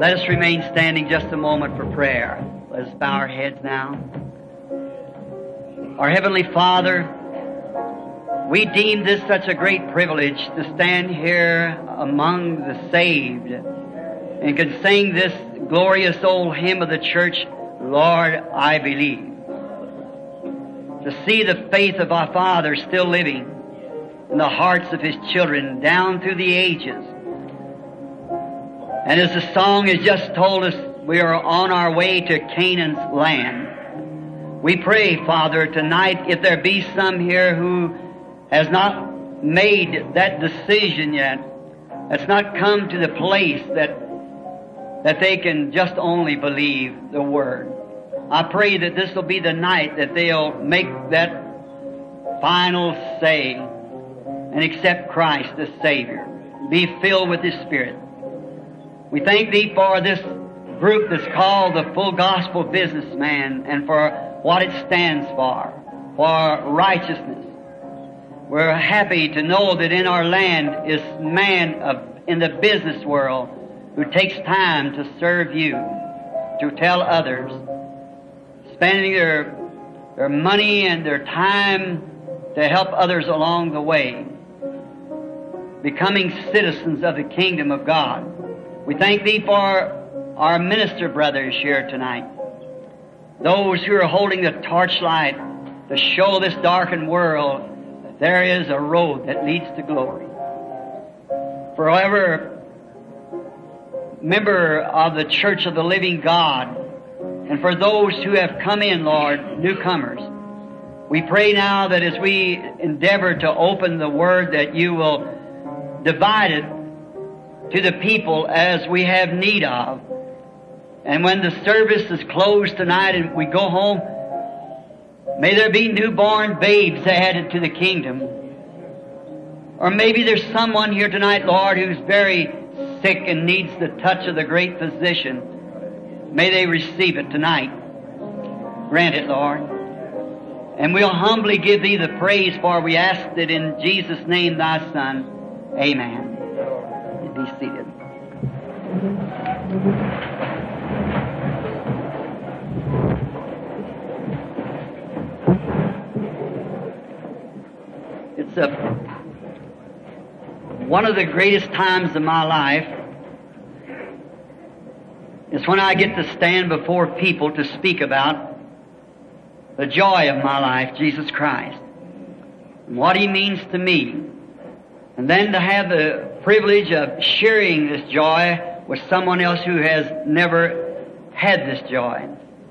Let us remain standing just a moment for prayer. Let us bow our heads now. Our Heavenly Father, we deem this such a great privilege to stand here among the saved and can sing this glorious old hymn of the church, Lord, I believe. To see the faith of our Father still living in the hearts of His children down through the ages. And as the song has just told us, we are on our way to Canaan's land. We pray, Father, tonight, if there be some here who has not made that decision yet, that's not come to the place that they can just only believe the Word. I pray that this will be the night that they'll make that final say and accept Christ as Savior. Be filled with His Spirit. We thank Thee for this group that's called the Full Gospel Businessman and for what it stands for righteousness. We're happy to know that in our land is man in the business world who takes time to serve You, to tell others, spending their money and their time to help others along the way, becoming citizens of the kingdom of God. We thank Thee for our minister brothers here tonight, those who are holding the torchlight to show this darkened world that there is a road that leads to glory. Forever member of the Church of the Living God, and for those who have come in, Lord, newcomers, we pray now that as we endeavor to open the Word, that You will divide it to the people as we have need of. And when the service is closed tonight and we go home, may there be newborn babes added to the kingdom. Or maybe there's someone here tonight, Lord, who's very sick and needs the touch of the great physician. May they receive it tonight. Grant it, Lord. And we'll humbly give Thee the praise, for we ask it in Jesus' name, Thy Son. Amen. Be seated. It's one of the greatest times of my life is when I get to stand before people to speak about the joy of my life, Jesus Christ, and what He means to me, and then to have the privilege of sharing this joy with someone else who has never had this joy.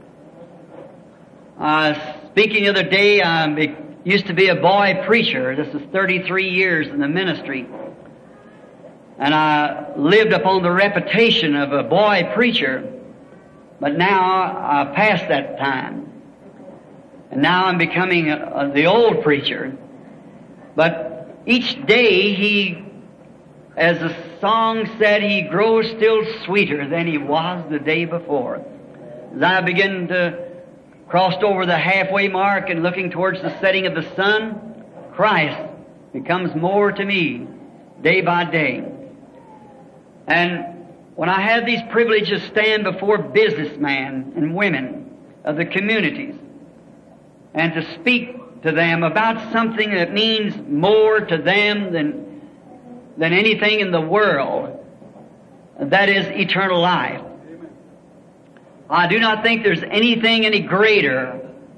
Speaking the other day, I used to be a boy preacher. This is 33 years in the ministry. And I lived upon the reputation of a boy preacher, but now I passed that time. And now I'm becoming the old preacher. But each day as the song said, he grows still sweeter than he was the day before. As I begin to cross over the halfway mark and looking towards the setting of the sun, Christ becomes more to me day by day. And when I have these privileges to stand before businessmen and women of the communities and to speak to them about something that means more to them than anything in the world, that is eternal life. I do not think there's anything any greater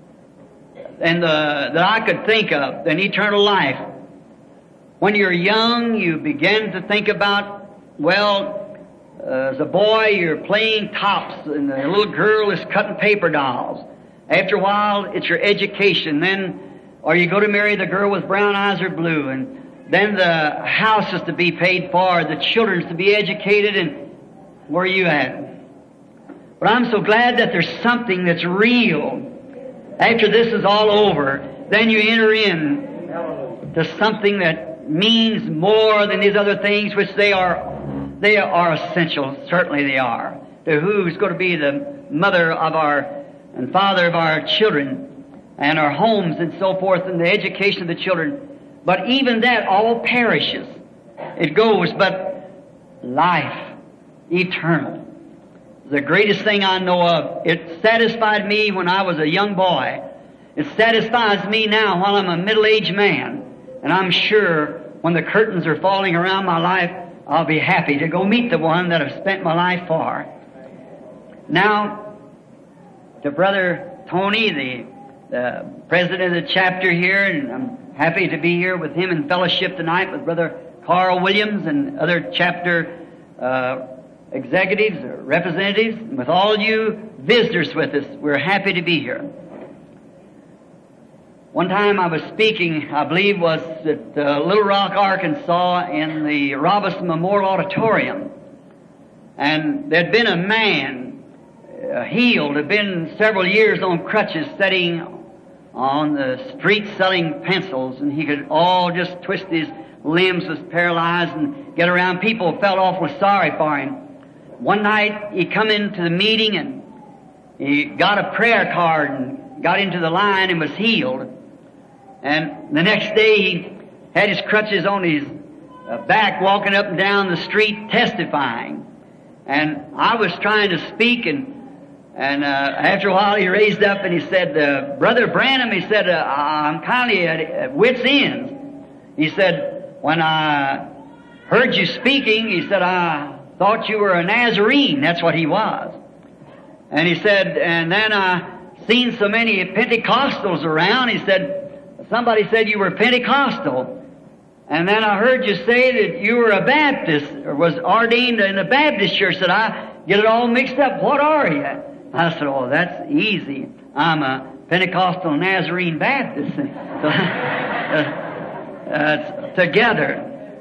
that I could think of than eternal life. When you're young, you begin to think about, as a boy, you're playing tops, and the little girl is cutting paper dolls. After a while, it's your education. Or you go to marry the girl with brown eyes or blue, and then the house is to be paid for, the children's to be educated, and where are you at? But I'm so glad that there's something that's real. After this is all over, then you enter in to something that means more than these other things, which they are essential. Certainly they are. To who's going to be the mother of and father of our children and our homes and so forth, and the education of the children. But even that all perishes. It goes, but life, eternal. the greatest thing I know of. It satisfied me when I was a young boy. It satisfies me now while I'm a middle-aged man. And I'm sure when the curtains are falling around my life, I'll be happy to go meet the one that I've spent my life for. Now, to Brother Tony, the president of the chapter here, and I'm happy to be here with him in fellowship tonight with Brother Carl Williams and other chapter executives or representatives, and with all you visitors with us. We're happy to be here. One time I was speaking, I believe was at Little Rock, Arkansas, in the Robinson Memorial Auditorium. And there'd been a man healed, had been several years on crutches, sitting on the street selling pencils, and he could all just twist his limbs, was paralyzed and get around. People felt awful sorry for him. One night he come into the meeting and he got a prayer card and got into the line and was healed. And the next day he had his crutches on his back, walking up and down the street testifying. And I was trying to speak, and after a while he raised up and he said, Brother Branham, he said, I'm kind of at wit's ends. He said, when I heard you speaking, he said, I thought you were a Nazarene. That's what he was. And he said, and then I seen so many Pentecostals around. He said, somebody said you were Pentecostal. And then I heard you say that you were a Baptist, or was ordained in a Baptist church. Said, I get it all mixed up. What are you? I said, oh, that's easy. I'm a Pentecostal Nazarene Baptist. Together.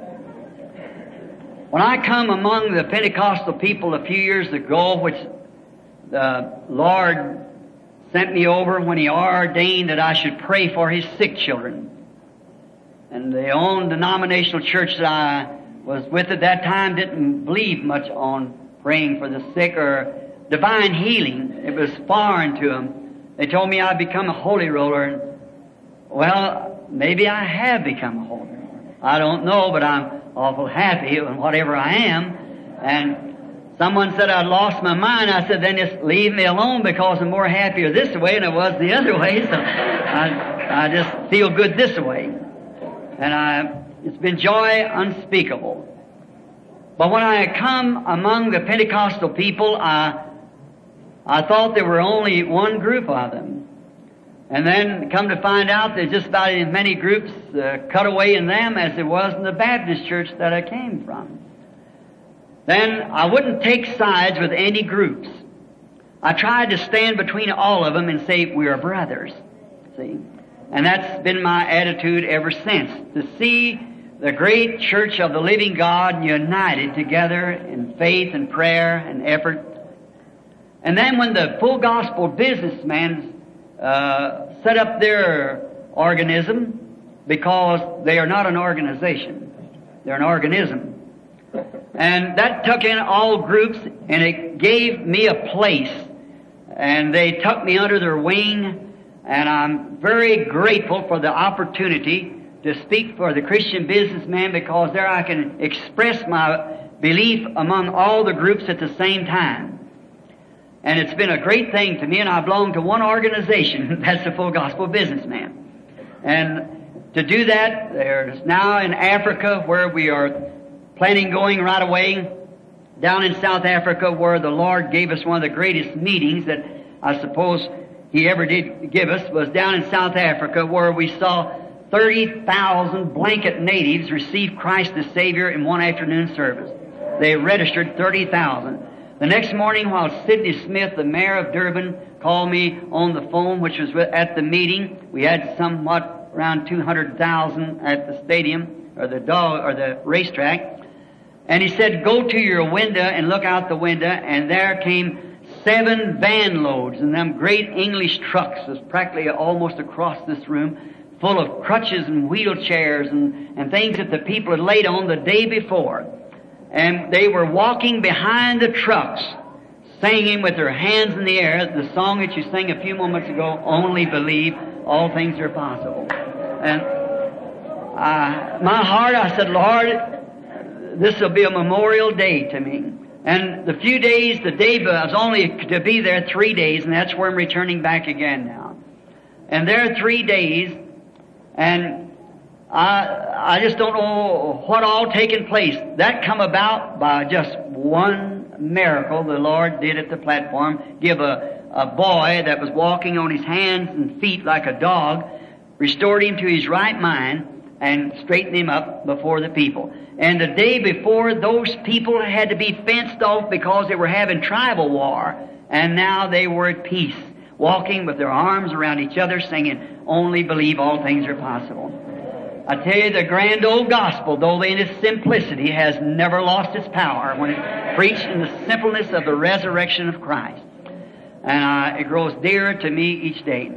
When I come among the Pentecostal people a few years ago, which the Lord sent me over when He ordained that I should pray for His sick children. And the own denominational church that I was with at that time didn't believe much on praying for the sick or divine healing. It was foreign to them. They told me I'd become a holy roller. Well, maybe I have become a holy roller. I don't know, but I'm awful happy in whatever I am. And someone said I'd lost my mind. I said, then just leave me alone, because I'm more happier this way than I was the other way. So I just feel good this way. And it's been joy unspeakable. But when I come among the Pentecostal people, I thought there were only one group of them. And then come to find out there's just about as many groups cut away in them as there was in the Baptist church that I came from. Then I wouldn't take sides with any groups. I tried to stand between all of them and say, we're brothers. See? And that's been my attitude ever since. To see the great church of the living God united together in faith and prayer and effort. And then when the full gospel businessmen set up their organism, because they are not an organization, they're an organism. And that took in all groups, and it gave me a place. And they took me under their wing, and I'm very grateful for the opportunity to speak for the Christian businessman, because there I can express my belief among all the groups at the same time. And it's been a great thing to me, and I belong to one organization, that's the Full Gospel Businessman. And to do that, there's now in Africa, where we are planning going right away, down in South Africa, where the Lord gave us one of the greatest meetings that I suppose He ever did give us, was down in South Africa, where we saw 30,000 blanket natives receive Christ as Savior in one afternoon service. They registered 30,000. The next morning, while Sidney Smith, the mayor of Durban, called me on the phone, which was at the meeting, we had somewhat around 200,000 at the stadium, or the racetrack. And he said, go to your window and look out the window, and there came 7 van loads, and them great English trucks was practically almost across this room, full of crutches and wheelchairs and things that the people had laid on the day before. And they were walking behind the trucks, singing with their hands in the air the song that you sang a few moments ago, Only Believe, All Things Are Possible. And my heart, I said, Lord, this will be a memorial day to me. And the few days, the day, I was only to be there 3 days, and that's where I'm returning back again now. And there 3 days, and I just don't know what all taken place. That come about by just one miracle the Lord did at the platform. Give a boy that was walking on his hands and feet like a dog, restored him to his right mind, and straightened him up before the people. And the day before, those people had to be fenced off because they were having tribal war. And now they were at peace, walking with their arms around each other, singing, "Only believe all things are possible." I tell you, the grand old gospel, though in its simplicity, has never lost its power when it's preached in the simpleness of the resurrection of Christ. And it grows dearer to me each day.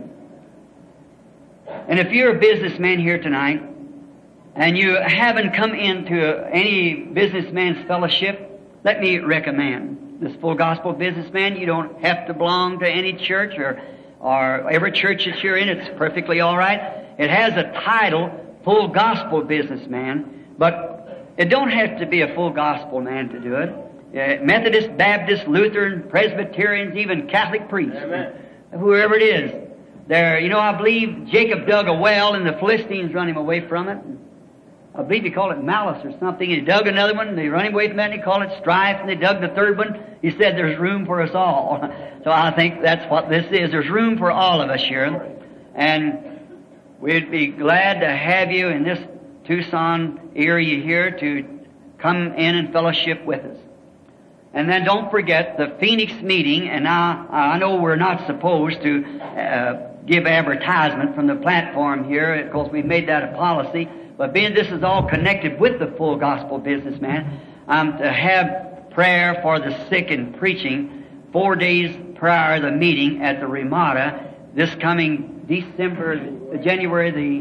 And if you're a businessman here tonight, and you haven't come into any businessman's fellowship, let me recommend this Full Gospel Businessman. You don't have to belong to any church or every church that you're in. It's perfectly all right. It has a title, Full Gospel Businessman, but it don't have to be a full gospel man to do it. Methodist, Baptist, Lutheran, Presbyterians, even Catholic priests, whoever it is. I believe Jacob dug a well and the Philistines run him away from it. I believe he called it malice or something. And he dug another one, and they run him away from that, and he called it strife, and they dug the third one. He said there's room for us all. So I think that's what this is. There's room for all of us here. And we'd be glad to have you in this Tucson area here to come in and fellowship with us. And then don't forget the Phoenix meeting, and now I know we're not supposed to give advertisement from the platform here. Of course, we've made that a policy. But being this is all connected with the Full Gospel Businessman, I'm to have prayer for the sick and preaching 4 days prior to the meeting at the Ramada this coming January the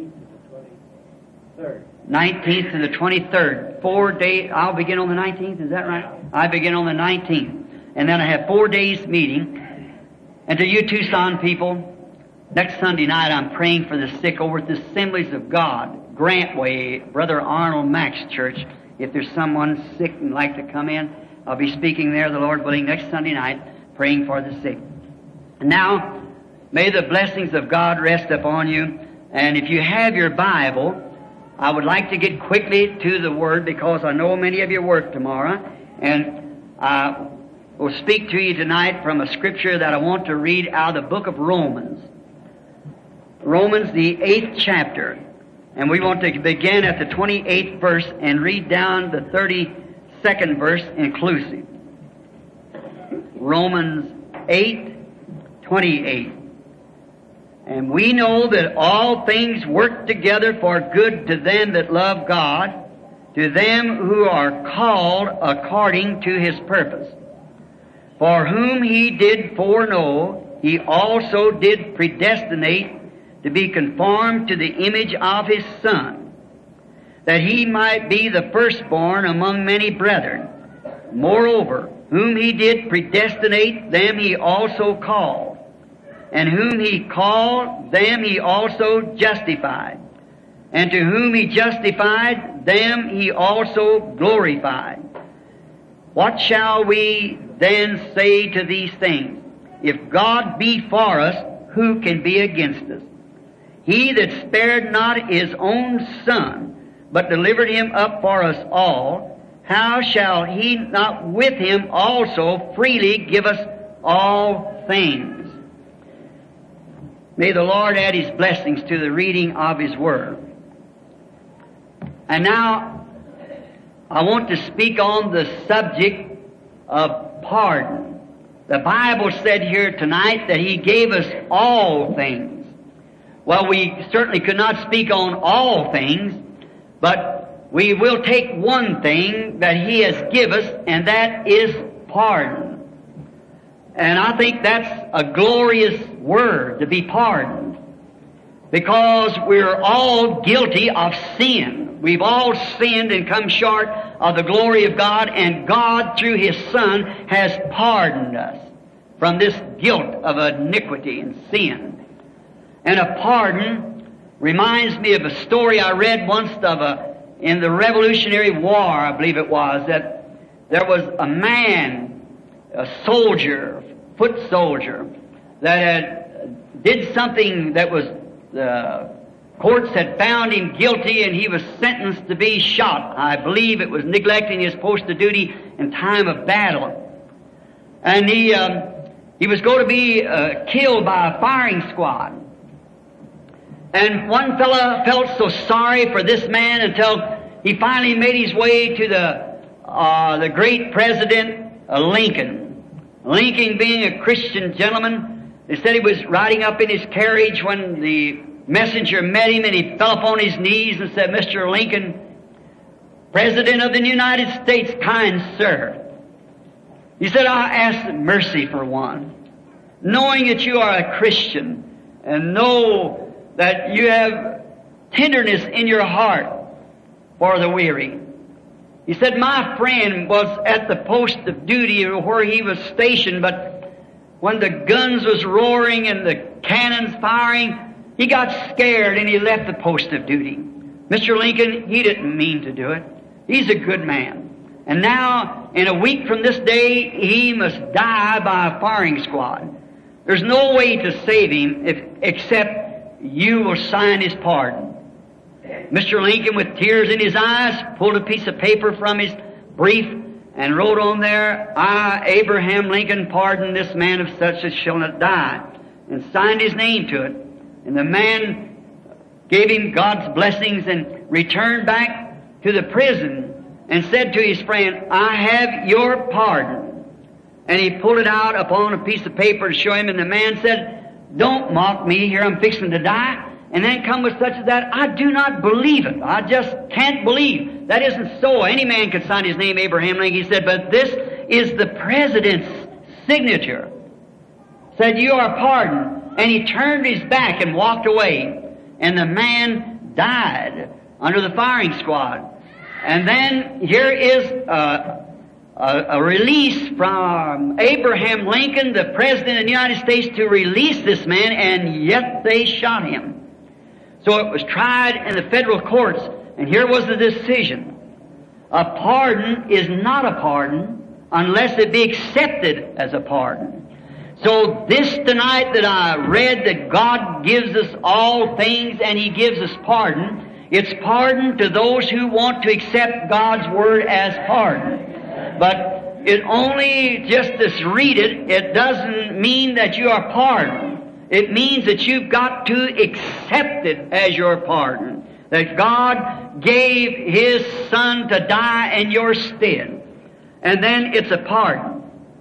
19th to the 23rd. 4 days. I'll begin on the 19th, is that right? I begin on the 19th. And then I have 4 days meeting. And to you Tucson people, next Sunday night I'm praying for the sick over at the Assemblies of God, Grantway, Brother Arnold Mack's church. If there's someone sick and like to come in, I'll be speaking there, the Lord willing, next Sunday night, praying for the sick. And now, may the blessings of God rest upon you. And if you have your Bible, I would like to get quickly to the Word because I know many of you work tomorrow. And I will speak to you tonight from a scripture that I want to read out of the book of Romans. Romans, the 8th chapter. And we want to begin at the 28th verse and read down the 32nd verse inclusive. Romans 8:28. And we know that all things work together for good to them that love God, to them who are called according to His purpose. For whom He did foreknow, He also did predestinate to be conformed to the image of His Son, that He might be the firstborn among many brethren. Moreover, whom He did predestinate, them He also called. And whom He called, them He also justified. And to whom He justified, them He also glorified. What shall we then say to these things? If God be for us, who can be against us? He that spared not His own Son, but delivered Him up for us all, how shall He not with Him also freely give us all things? May the Lord add His blessings to the reading of His Word. And now, I want to speak on the subject of pardon. The Bible said here tonight that He gave us all things. Well, we certainly could not speak on all things, but we will take one thing that He has given us, and that is pardon. And I think that's a glorious word, to be pardoned, because we're all guilty of sin. We've all sinned and come short of the glory of God, and God, through His Son, has pardoned us from this guilt of iniquity and sin. And a pardon reminds me of a story I read once in the Revolutionary War, I believe it was, that there was a man, a soldier, foot soldier, that had did something that was, the courts had found him guilty and he was sentenced to be shot. I believe it was neglecting his post of duty in time of battle. And he was going to be killed by a firing squad. And one fella felt so sorry for this man until he finally made his way to the great President Lincoln. Lincoln being a Christian gentleman, they said he was riding up in his carriage when the messenger met him, and he fell upon his knees and said, "Mr. Lincoln, President of the United States, kind sir," he said, "I ask mercy for one, knowing that you are a Christian and know that you have tenderness in your heart for the weary." He said, "My friend was at the post of duty where he was stationed, but when the guns was roaring and the cannons firing, he got scared and he left the post of duty. Mr. Lincoln, he didn't mean to do it. He's a good man. And now, in a week from this day, he must die by a firing squad. There's no way to save him except you will sign his pardon." Mr. Lincoln, with tears in his eyes, pulled a piece of paper from his brief and wrote on there, "I, Abraham Lincoln, pardon this man of such as shall not die," and signed his name to it. And the man gave him God's blessings and returned back to the prison and said to his friend, "I have your pardon." And he pulled it out upon a piece of paper to show him, and the man said, "Don't mock me, here I'm fixing to die, and then come with such as that. I do not believe it. I just can't believe. That isn't so. Any man could sign his name, Abraham Lincoln." He said, "But this is the President's signature." Said, "You are pardoned." And he turned his back and walked away. And the man died under the firing squad. And then here is a release from Abraham Lincoln, the President of the United States, to release this man, and yet they shot him. So it was tried in the federal courts, and here was the decision. A pardon is not a pardon unless it be accepted as a pardon. So this tonight that I read that God gives us all things and He gives us pardon, it's pardon to those who want to accept God's Word as pardon. But it only, just to read it, it doesn't mean that you are pardoned. It means that you've got to accept it as your pardon. That God gave His Son to die in your stead. And then it's a pardon.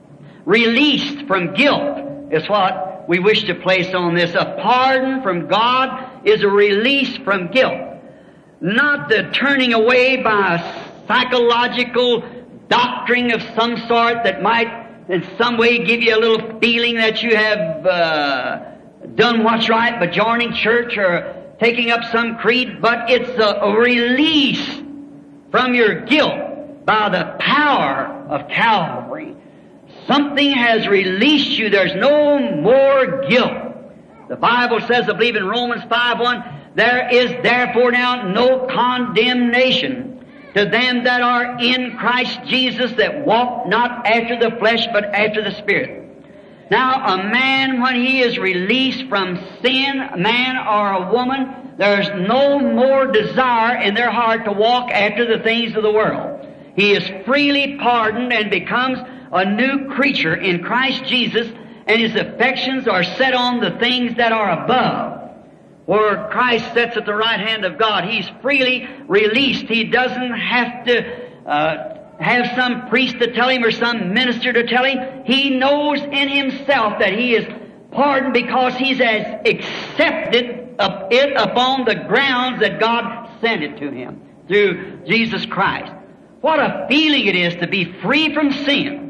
Released from guilt is what we wish to place on this. A pardon from God is a release from guilt. Not the turning away by a psychological doctrine of some sort that might in some way give you a little feeling that you have done what's right by joining church or taking up some creed, but it's a release from your guilt by the power of Calvary. Something has released you. There's no more guilt. The Bible says, I believe in Romans 5:1, "There is therefore now no condemnation to them that are in Christ Jesus, that walk not after the flesh but after the Spirit." Now, a man, when he is released from sin, a man or a woman, there's no more desire in their heart to walk after the things of the world. He is freely pardoned and becomes a new creature in Christ Jesus, and his affections are set on the things that are above, where Christ sits at the right hand of God. He's freely released. He doesn't have to have some priest to tell him or some minister to tell him. He knows in himself that he is pardoned because he has accepted it upon the grounds that God sent it to him through Jesus Christ. What a feeling it is to be free from sin.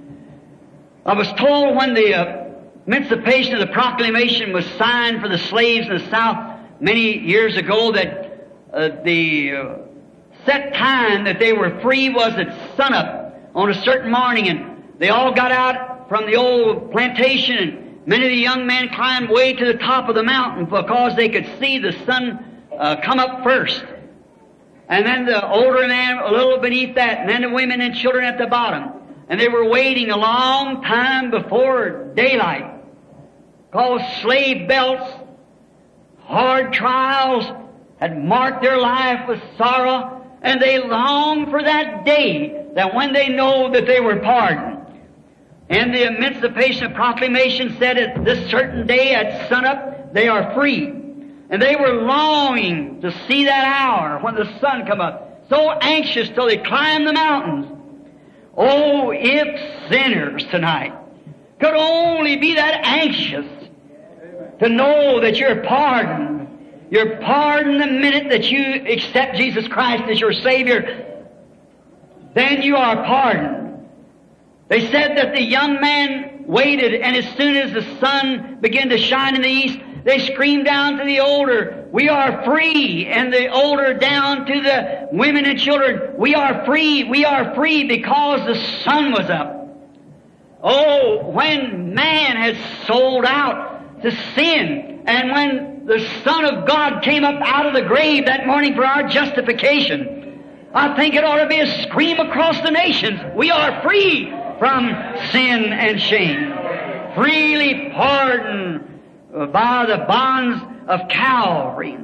I was told when the Emancipation of the Proclamation was signed for the slaves in the South many years ago that the set time that they were free was at sunup on a certain morning, and they all got out from the old plantation, and many of the young men climbed way to the top of the mountain because they could see the sun come up first. And then the older man a little beneath that, and then the women and children at the bottom. And they were waiting a long time before daylight. Because slave belts, hard trials had marked their life with sorrow, and they longed for that day, that when they know that they were pardoned. And the Emancipation Proclamation said at this certain day at sunup, they are free. And they were longing to see that hour when the sun come up, so anxious till they climbed the mountains. Oh, if sinners tonight could only be that anxious to know that you're pardoned. You're pardoned the minute that you accept Jesus Christ as your Savior. Then you are pardoned. They said that the young man waited, and as soon as the sun began to shine in the east, they screamed down to the older, we are free. And the older down to the women and children, we are free, because the sun was up. Oh, when man has sold out to sin, and when the Son of God came up out of the grave that morning for our justification, I think it ought to be a scream across the nations. We are free from sin and shame. Freely pardoned by the bonds of Calvary.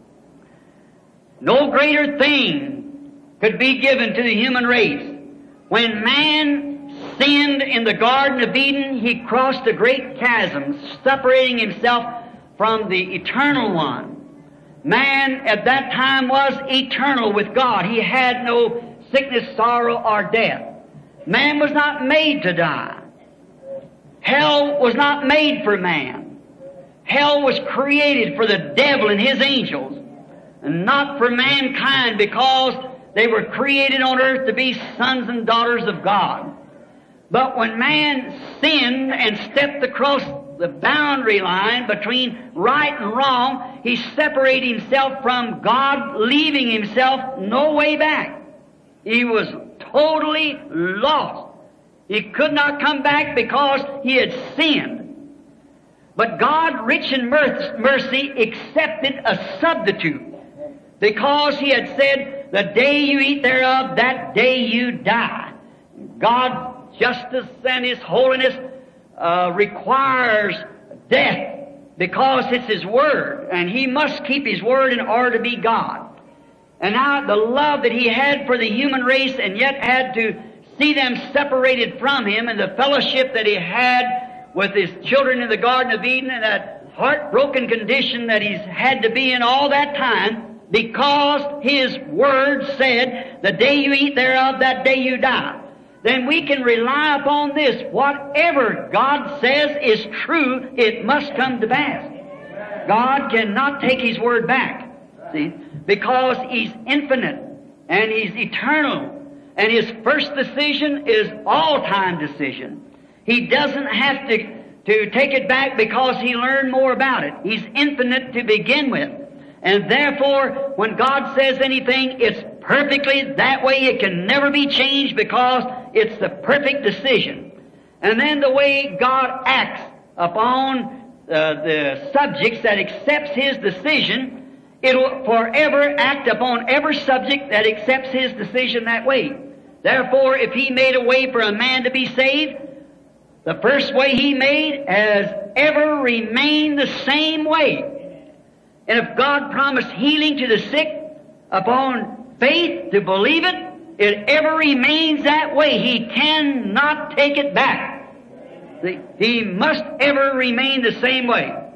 No greater thing could be given to the human race. When man sinned in the Garden of Eden, he crossed a great chasm, separating himself from the Eternal One. Man at that time was eternal with God. He had no sickness, sorrow, or death. Man was not made to die. Hell was not made for man. Hell was created for the devil and his angels, and not for mankind, because they were created on earth to be sons and daughters of God. But when man sinned and stepped across the boundary line between right and wrong, he separated himself from God, leaving himself no way back. He was totally lost. He could not come back because he had sinned. But God, rich in mercy, accepted a substitute, because He had said, the day you eat thereof, that day you die. God, justice and His holiness requires death, because it's His Word, and He must keep His Word in order to be God. And now the love that He had for the human race, and yet had to see them separated from Him, and the fellowship that He had with His children in the Garden of Eden, and that heartbroken condition that He's had to be in all that time, because His Word said, the day you eat thereof, that day you die. Then we can rely upon this. Whatever God says is true, it must come to pass. God cannot take His Word back, see, because He's infinite and He's eternal, and His first decision is all-time decision. He doesn't have to take it back because He learned more about it. He's infinite to begin with. And therefore, when God says anything, it's perfectly that way. It can never be changed because it's the perfect decision. And then the way God acts upon the subjects that accepts His decision, it'll forever act upon every subject that accepts His decision that way. Therefore, if He made a way for a man to be saved, the first way He made has ever remained the same way. And if God promised healing to the sick upon faith to believe it, it ever remains that way. He cannot take it back. He must ever remain the same way.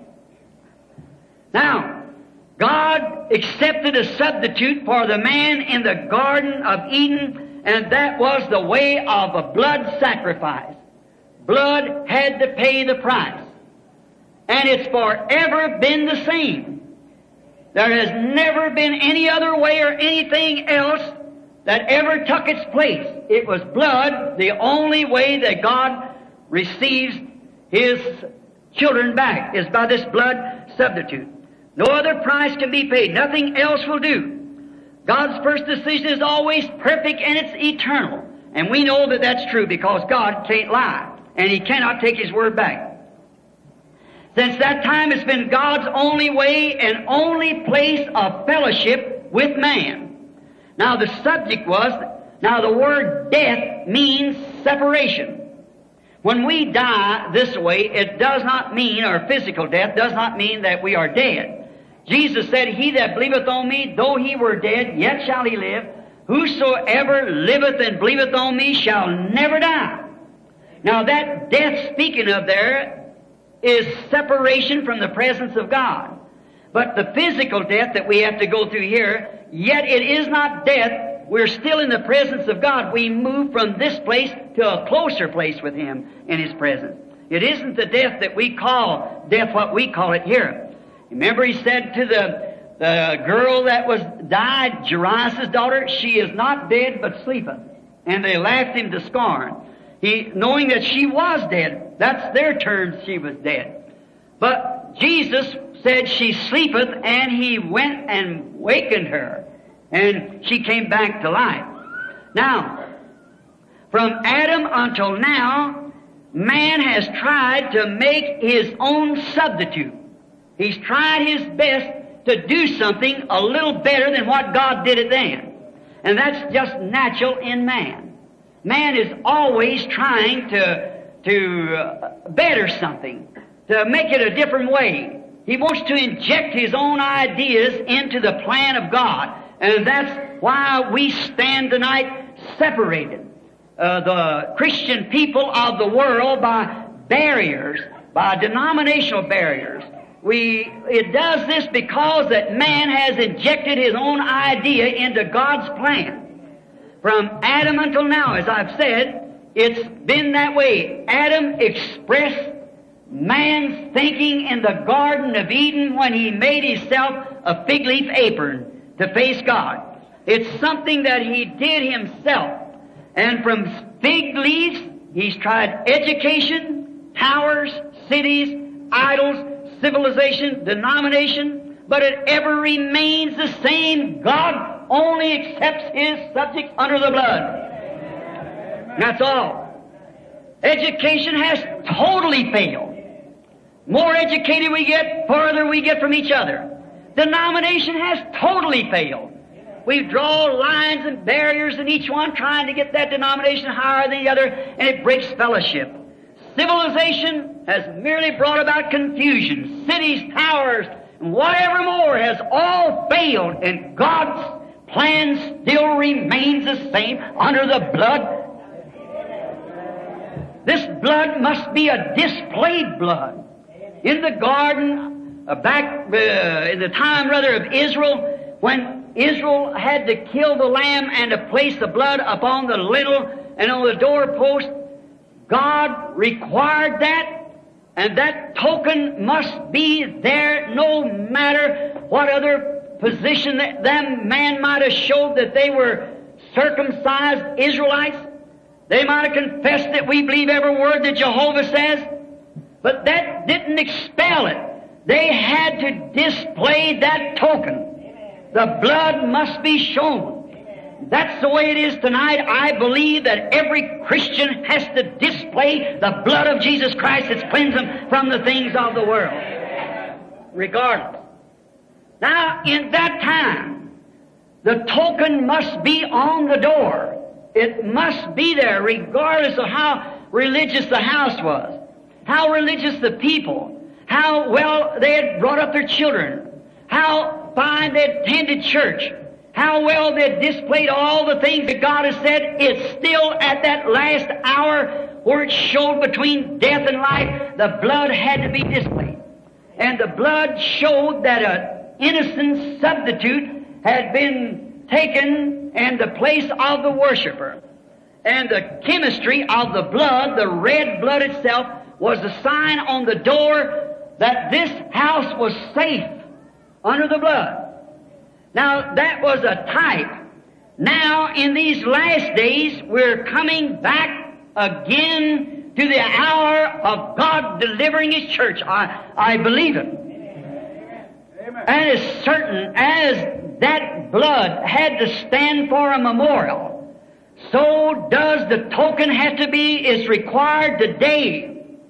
Now, God accepted a substitute for the man in the Garden of Eden, and that was the way of a blood sacrifice. Blood had to pay the price. And it's forever been the same. There has never been any other way or anything else that ever took its place. It was blood, the only way that God receives His children back, is by this blood substitute. No other price can be paid. Nothing else will do. God's first decision is always perfect and it's eternal. And we know that that's true because God can't lie, and He cannot take His Word back. Since that time, it's been God's only way and only place of fellowship with man. Now the subject was, now the word death means separation. When we die this way, it does not mean, or physical death does not mean that we are dead. Jesus said, He that believeth on me, though he were dead, yet shall he live. Whosoever liveth and believeth on me shall never die. Now that death speaking of there is separation from the presence of God. But the physical death that we have to go through here, yet it is not death. We're still in the presence of God. We move from this place to a closer place with Him in His presence. It isn't the death that we call death, what we call it here. Remember He said to the girl that died, Jairus' daughter, she is not dead but sleepeth. And they laughed Him to scorn. Knowing that she was dead, that's their terms, she was dead. But Jesus said she sleepeth, and He went and wakened her. And she came back to life. Now, from Adam until now, man has tried to make his own substitute. He's tried his best to do something a little better than what God did it then. And that's just natural in man. Man is always trying to better something, to make it a different way. He wants to inject his own ideas into the plan of God. And that's why we stand tonight separated. The Christian people of the world by barriers, by denominational barriers. It does this because that man has injected his own idea into God's plan. From Adam until now, as I've said, it's been that way. Adam expressed man's thinking in the Garden of Eden when he made himself a fig leaf apron to face God. It's something that he did himself. And from fig leaves, he's tried education, towers, cities, idols, civilization, denomination, but it ever remains the same. God only accepts His subjects under the blood. That's all. Education has totally failed. More educated we get, farther we get from each other. Denomination has totally failed. We draw lines and barriers in each one, trying to get that denomination higher than the other, and it breaks fellowship. Civilization has merely brought about confusion. Cities, towers, and whatever more has all failed, and God's plan still remains the same under the blood. This blood must be a displayed blood. In the garden, back in the time, rather, of Israel, when Israel had to kill the lamb and to place the blood upon the lintel and on the doorpost, God required that, and that token must be there no matter what other position that man might have showed that they were circumcised Israelites. They might have confessed that we believe every word that Jehovah says. But that didn't expel it. They had to display that token. The blood must be shown. That's the way it is tonight. I believe that every Christian has to display the blood of Jesus Christ that's cleansed them from the things of the world. Regardless. Now, in that time, the token must be on the door. It must be there regardless of how religious the house was. How religious the people, how well they had brought up their children, how fine they attended church, how well they had displayed all the things that God has said. It's still at that last hour where it showed between death and life, the blood had to be displayed. And the blood showed that an innocent substitute had been taken in the place of the worshiper. And the chemistry of the blood, the red blood itself, was a sign on the door that this house was safe under the blood. Now, that was a type. Now, in these last days, we're coming back again to the hour of God delivering His church. I believe it. Amen. And as certain as that blood had to stand for a memorial, so does the token have to be, is required today.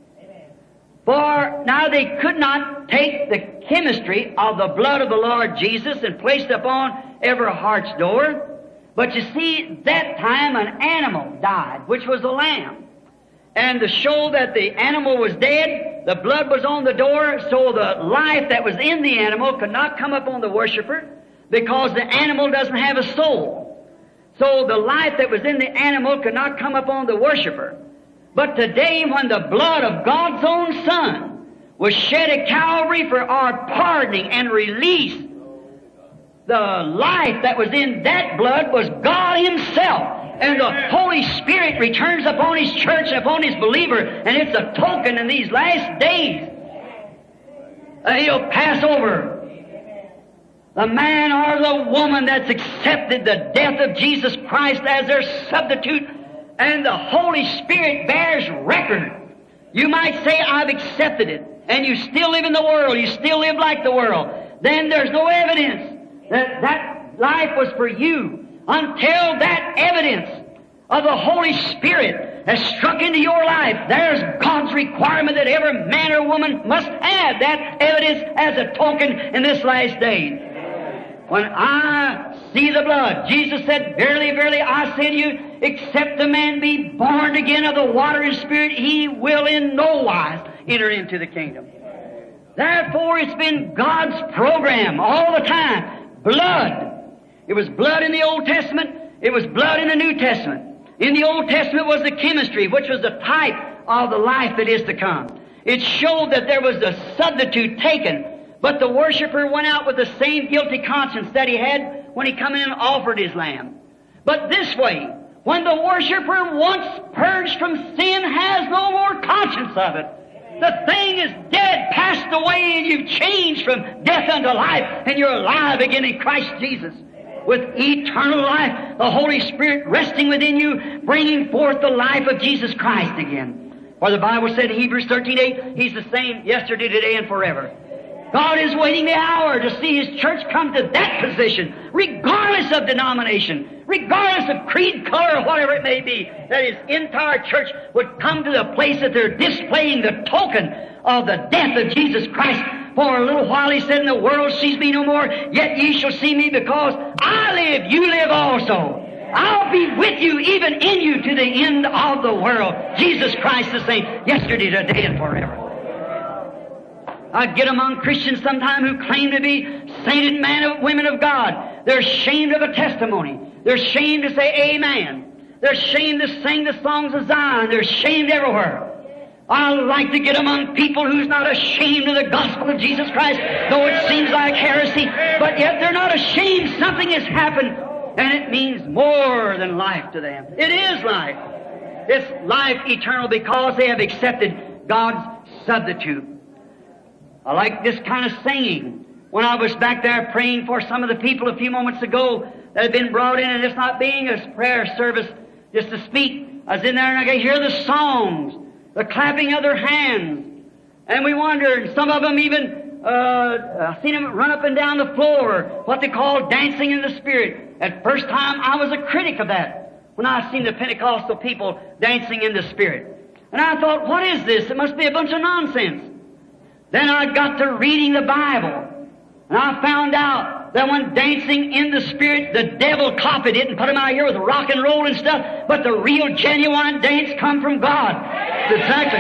For now they could not take the chemistry of the blood of the Lord Jesus and place it upon every heart's door. But you see, that time an animal died, which was a lamb. And to show that the animal was dead, the blood was on the door, so the life that was in the animal could not come upon the worshiper, because the animal doesn't have a soul. So the life that was in the animal could not come upon the worshiper. But today, when the blood of God's own Son was shed at Calvary for our pardoning and release, the life that was in that blood was God Himself. And the Holy Spirit returns upon His church and upon His believer, and it's a token in these last days that He'll pass over the man or the woman that's accepted the death of Jesus Christ as their substitute, and the Holy Spirit bears record. You might say, I've accepted it, and you still live in the world, you still live like the world. Then there's no evidence that that life was for you until that evidence of the Holy Spirit has struck into your life. There's God's requirement that every man or woman must have that evidence as a token in this last day. When I see the blood, Jesus said, Verily, verily, I say to you, except a man be born again of the water and Spirit, he will in no wise enter into the kingdom. Therefore, it's been God's program all the time. Blood. It was blood in the Old Testament. It was blood in the New Testament. In the Old Testament was the chemistry, which was the type of the life that is to come. It showed that there was a substitute taken, but the worshiper went out with the same guilty conscience that he had when he come in and offered his lamb. But this way, when the worshiper once purged from sin has no more conscience of it, the thing is dead, passed away, and you've changed from death unto life, and you're alive again in Christ Jesus. With eternal life, the Holy Spirit resting within you, bringing forth the life of Jesus Christ again. For the Bible said in Hebrews 13:8, He's the same yesterday, today, and forever. God is waiting the hour to see His church come to that position, regardless of denomination, regardless of creed, color, or whatever it may be, that His entire church would come to the place that they're displaying the token of the death of Jesus Christ. For a little while He said, in the world sees me no more, yet ye shall see me, because I live, you live also. I'll be with you, even in you, to the end of the world. Jesus Christ the same, yesterday, today, and forever. I get among Christians sometime who claim to be sainted men and women of God. They're ashamed of a testimony. They're ashamed to say amen. They're ashamed to sing the songs of Zion. They're ashamed everywhere. I like to get among people who's not ashamed of the gospel of Jesus Christ, though it seems like heresy, but yet they're not ashamed. Something has happened, and it means more than life to them. It is life. It's life eternal because they have accepted God's substitute. I like this kind of singing. When I was back there praying for some of the people a few moments ago that had been brought in, and it's not being a prayer service just to speak, I was in there and I could hear the songs, the clapping of their hands. And we wondered, and some of them even, I seen them run up and down the floor, what they call dancing in the Spirit. At first time, I was a critic of that, when I seen the Pentecostal people dancing in the Spirit. And I thought, what is this? It must be a bunch of nonsense. Then I got to reading the Bible, and I found out that when dancing in the Spirit, the devil copied it and put them out here with rock and roll and stuff, but the real, genuine dance come from God. Exactly.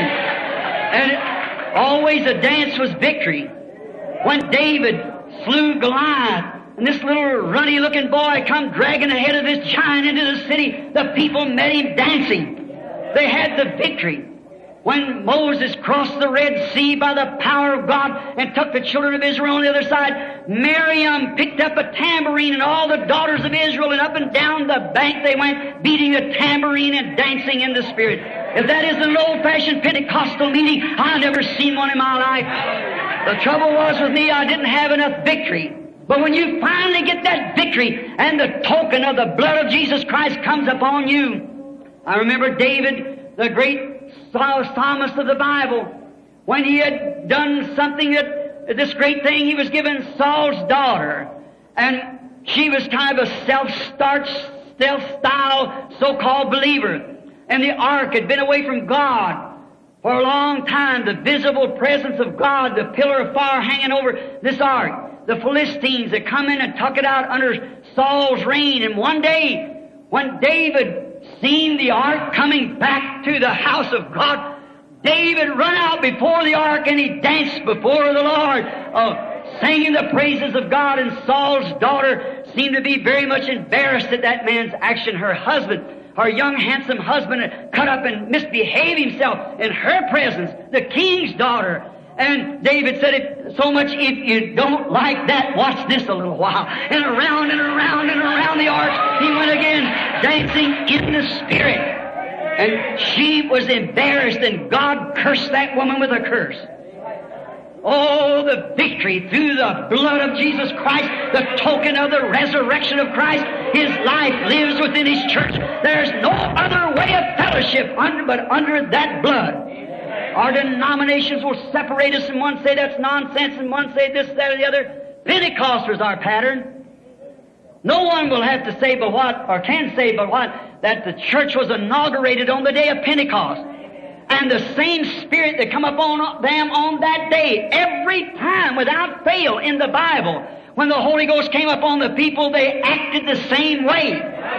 And always a dance was victory. When David slew Goliath, and this little runny-looking boy come dragging the head of this giant into the city, the people met him dancing. They had the victory. When Moses crossed the Red Sea by the power of God and took the children of Israel on the other side, Miriam picked up a tambourine, and all the daughters of Israel, and up and down the bank they went, beating the tambourine and dancing in the Spirit. If that isn't an old-fashioned Pentecostal meeting, I've never seen one in my life. The trouble was with me, I didn't have enough victory. But when you finally get that victory, and the token of the blood of Jesus Christ comes upon you, I remember David, the great psalmist of the Bible, when he had done something that, this great thing, he was given Saul's daughter, and she was kind of a self-style so-called believer, and the ark had been away from God for a long time, the visible presence of God, the pillar of fire hanging over this ark. The Philistines had come in and took it out under Saul's reign. And one day, when David seen the ark coming back to the house of God, David run out before the ark and he danced before the Lord, singing the praises of God. And Saul's daughter seemed to be very much embarrassed at that man's action. Her husband, her young handsome husband, had cut up and misbehaved himself in her presence, the king's daughter. And David said, so much, if you don't like that, watch this a little while. And around and around and around the ark he went again, dancing in the Spirit. And she was embarrassed, and God cursed that woman with a curse. Oh, the victory through the blood of Jesus Christ, the token of the resurrection of Christ. His life lives within His church. There's no other way of fellowship but under that blood. Our denominations will separate us, and one say that's nonsense, and one say this, that, or the other. Pentecost was our pattern. No one will have to say but what, or can say but what, that the church was inaugurated on the day of Pentecost. And the same Spirit that come upon them on that day, every time without fail in the Bible, when the Holy Ghost came upon the people, they acted the same way.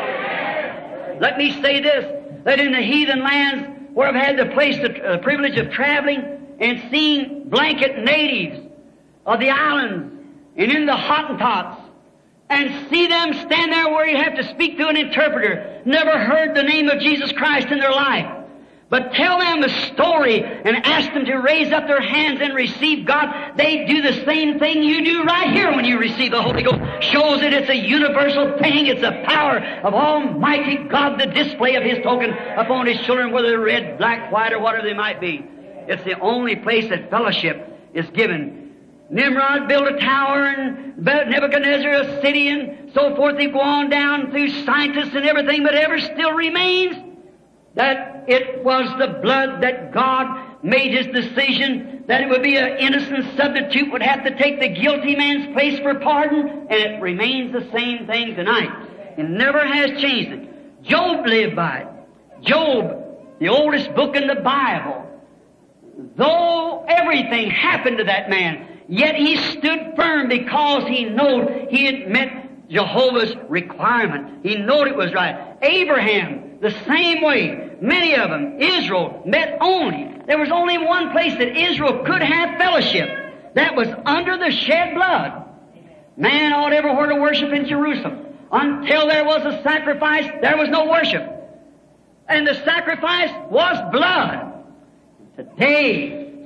Let me say this, that in the heathen lands where I've had the privilege of traveling and seeing blanket natives of the islands and in the Hottentots, and see them stand there where you have to speak to an interpreter, never heard the name of Jesus Christ in their life. But tell them the story and ask them to raise up their hands and receive God. They do the same thing you do right here when you receive the Holy Ghost. Shows that it's a universal thing. It's the power of Almighty God, the display of His token upon His children, whether they're red, black, white, or whatever they might be. It's the only place that fellowship is given. Nimrod built a tower, and Nebuchadnezzar a city, and so forth. They go on down through scientists and everything, but ever still remains that it was the blood that God made His decision, that it would be an innocent substitute, would have to take the guilty man's place for pardon, and it remains the same thing tonight. It never has changed it. Job lived by it. Job, the oldest book in the Bible, though everything happened to that man, yet he stood firm because he knew he had met Jehovah's requirement. He knew it was right. Abraham, the same way. Many of them, Israel, met only. There was only one place that Israel could have fellowship. That was under the shed blood. Man ought everywhere to worship in Jerusalem. Until there was a sacrifice, there was no worship. And the sacrifice was blood. Today,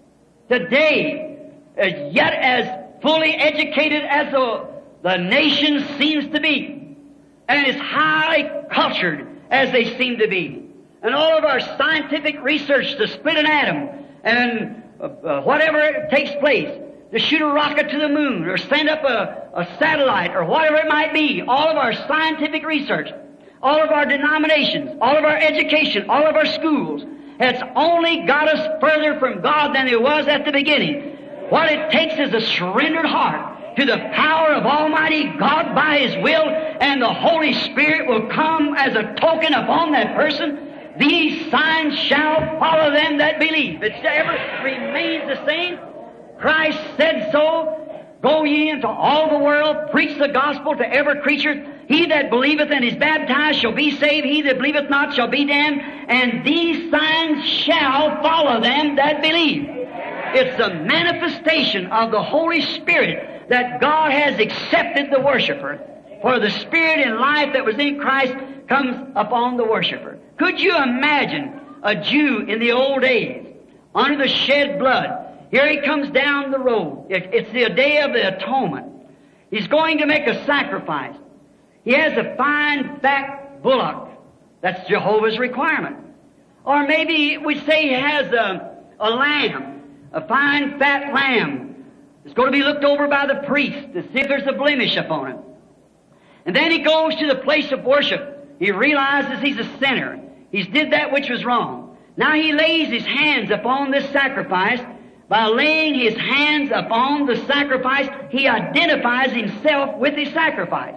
yet as fully educated as the nation seems to be, and as highly cultured as they seem to be, and all of our scientific research to split an atom and whatever takes place, to shoot a rocket to the moon or send up a satellite or whatever it might be, all of our scientific research, all of our denominations, all of our education, all of our schools, it's only got us further from God than it was at the beginning. What it takes is a surrendered heart to the power of Almighty God by His will, and the Holy Spirit will come as a token upon that person. These signs shall follow them that believe. It ever remains the same. Christ said so. Go ye into all the world, preach the gospel to every creature. He that believeth and is baptized shall be saved. He that believeth not shall be damned. And these signs shall follow them that believe. It's a manifestation of the Holy Spirit that God has accepted the worshiper. For the Spirit and life that was in Christ comes upon the worshiper. Could you imagine a Jew in the old days, under the shed blood? Here he comes down the road. It's the day of the atonement. He's going to make a sacrifice. He has a fine, fat bullock. That's Jehovah's requirement. Or maybe we say he has a lamb, a fine, fat lamb. It's going to be looked over by the priest to see if there's a blemish upon it. And then he goes to the place of worship. He realizes he's a sinner. He's did that which was wrong. Now he lays his hands upon this sacrifice. By laying his hands upon the sacrifice, he identifies himself with his sacrifice.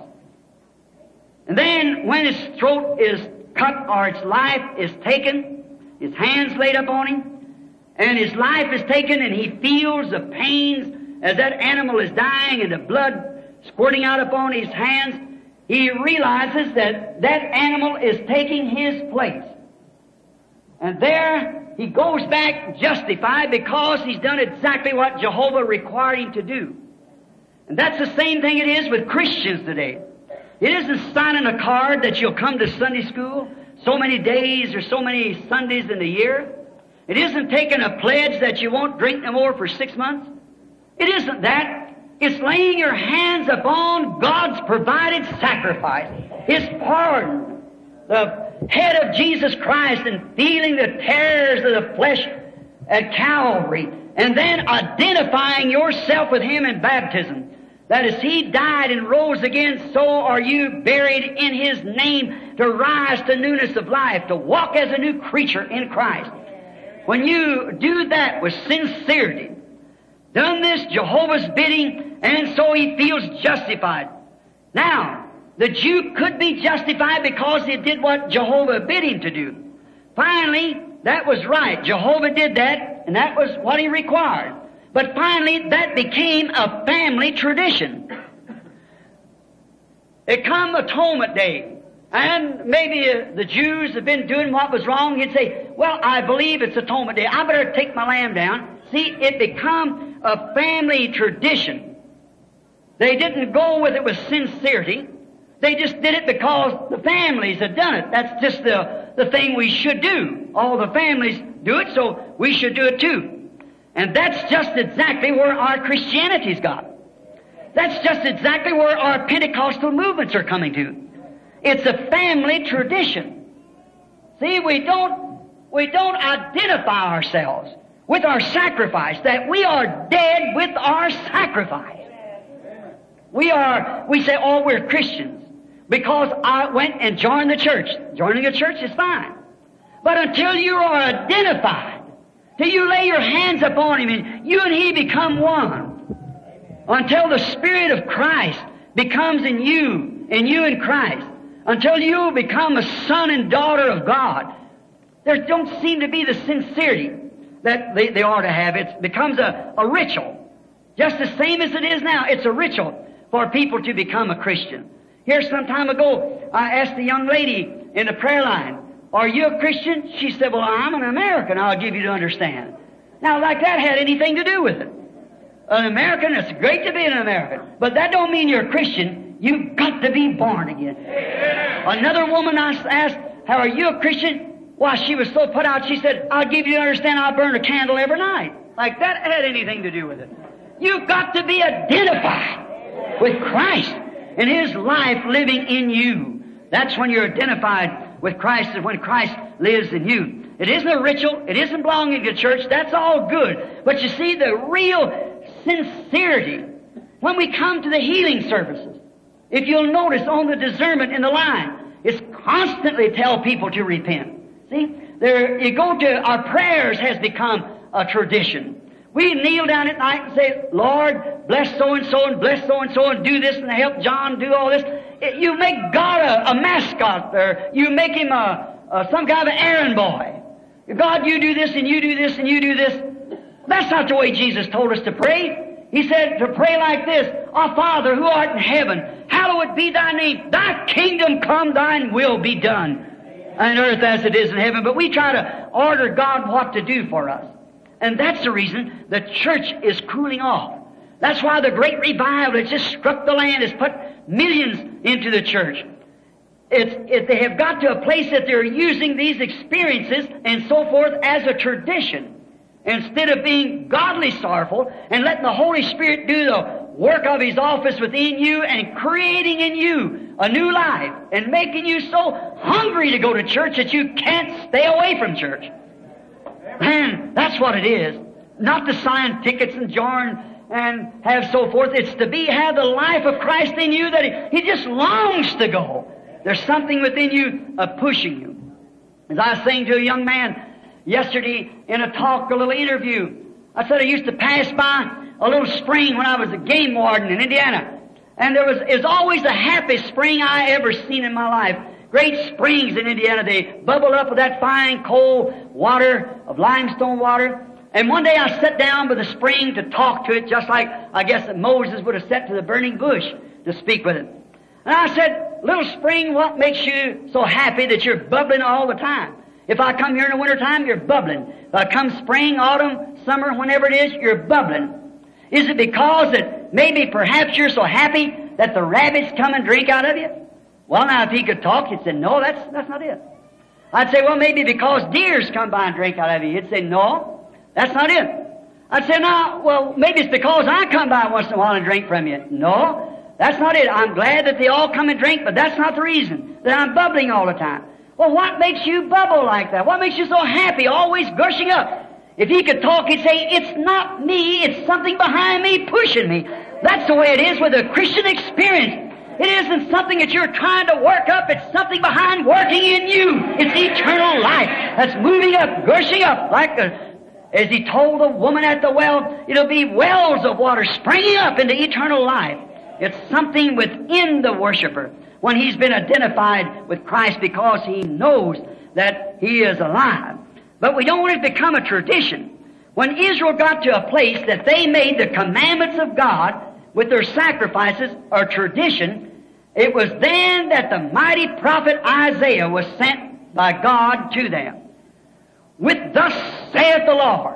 And then when his throat is cut or its life is taken, his hands laid upon him, and his life is taken, and he feels the pains as that animal is dying and the blood squirting out upon his hands, he realizes that that animal is taking his place. And there he goes back justified because he's done exactly what Jehovah required him to do. And that's the same thing it is with Christians today. It isn't signing a card that you'll come to Sunday school so many days or so many Sundays in the year. It isn't taking a pledge that you won't drink no more for 6 months. It isn't that. It's laying your hands upon God's provided sacrifice, His pardon, the head of Jesus Christ, and feeling the terrors of the flesh at Calvary, and then identifying yourself with Him in baptism. That as He died and rose again, so are you buried in His name to rise to newness of life, to walk as a new creature in Christ. When you do that with sincerity, done this Jehovah's bidding, and so he feels justified. Now, the Jew could be justified because he did what Jehovah bid him to do. Finally, that was right. Jehovah did that, and that was what he required. But finally, that became a family tradition. It come Atonement Day, and maybe the Jews have been doing what was wrong. He'd say, well, I believe it's Atonement Day. I better take my lamb down. See, it become a family tradition. They didn't go with it with sincerity. They just did it because the families had done it. That's just the thing we should do. All the families do it, so we should do it too. And that's just exactly where our Christianity's got. That's just exactly where our Pentecostal movements are coming to. It's a family tradition. See, we don't identify ourselves with our sacrifice, that we are dead with our sacrifice. We say, oh, we're Christians because I went and joined the church. Joining a church is fine. But until you are identified, till you lay your hands upon Him and you and He become one, until the Spirit of Christ becomes in you and you in Christ, until you become a son and daughter of God, there don't seem to be the sincerity that they ought to have. It becomes a ritual. Just the same as it is now. It's a ritual for people to become a Christian. Here some time ago, I asked a young lady in the prayer line, are you a Christian? She said, well, I'm an American, I'll give you to understand. Now, like that had anything to do with it. An American, it's great to be an American, but that don't mean you're a Christian. You've got to be born again. Another woman I asked, how are you a Christian? Why, she was so put out, she said, I'll give you to understand I'll burn a candle every night. Like that had anything to do with it. You've got to be identified with Christ and His life living in you. That's when you're identified with Christ, and when Christ lives in you. It isn't a ritual. It isn't belonging to church. That's all good. But you see, the real sincerity, when we come to the healing services, if you'll notice on the discernment in the line, it's constantly tell people to repent. See, there you go to our prayers has become a tradition. We kneel down at night and say, Lord, bless so-and-so and bless so-and-so and do this and help John do all this. You make God a mascot there. You make Him some kind of an errand boy. God, you do this and you do this and you do this. That's not the way Jesus told us to pray. He said to pray like this, Our Father who art in heaven, hallowed be Thy name. Thy kingdom come, Thine will be done on earth as it is in heaven. But we try to order God what to do for us. And that's the reason the church is cooling off. That's why the great revival has just struck the land, has put millions into the church. They have got to a place that they're using these experiences and so forth as a tradition, instead of being godly sorrowful and letting the Holy Spirit do the work of His office within you and creating in you a new life and making you so hungry to go to church that you can't stay away from church. And that's what it is. Not to sign tickets and join and have so forth. It's to have the life of Christ in you that He just longs to go. There's something within you pushing you. As I was saying to a young man yesterday in a talk, a little interview, I said I used to pass by a little spring when I was a game warden in Indiana. And it was always the happiest spring I ever seen in my life. Great springs in Indiana. They bubble up with that fine cold water of limestone water. And one day I sat down by the spring to talk to it, just like I guess that Moses would have sat to the burning bush to speak with it. And I said, little spring, what makes you so happy that you're bubbling all the time? If I come here in the wintertime, you're bubbling. If I come spring, autumn, summer, whenever it is, you're bubbling. Is it because that maybe perhaps you're so happy that the rabbits come and drink out of you? Well, now, if he could talk, he'd say, no, that's not it. I'd say, well, maybe because deers come by and drink out of you. He'd say, no, that's not it. I'd say, no, well, maybe it's because I come by once in a while and drink from you. No, that's not it. I'm glad that they all come and drink, but that's not the reason that I'm bubbling all the time. Well, what makes you bubble like that? What makes you so happy, always gushing up? If he could talk, he'd say, it's not me, it's something behind me pushing me. That's the way it is with a Christian experience. It isn't something that you're trying to work up, it's something behind working in you. It's eternal life that's moving up, gushing up, as he told the woman at the well, it'll be wells of water springing up into eternal life. It's something within the worshiper when he's been identified with Christ because he knows that he is alive. But we don't want it to become a tradition. When Israel got to a place that they made the commandments of God with their sacrifices a tradition, it was then that the mighty prophet Isaiah was sent by God to them. With thus saith the Lord.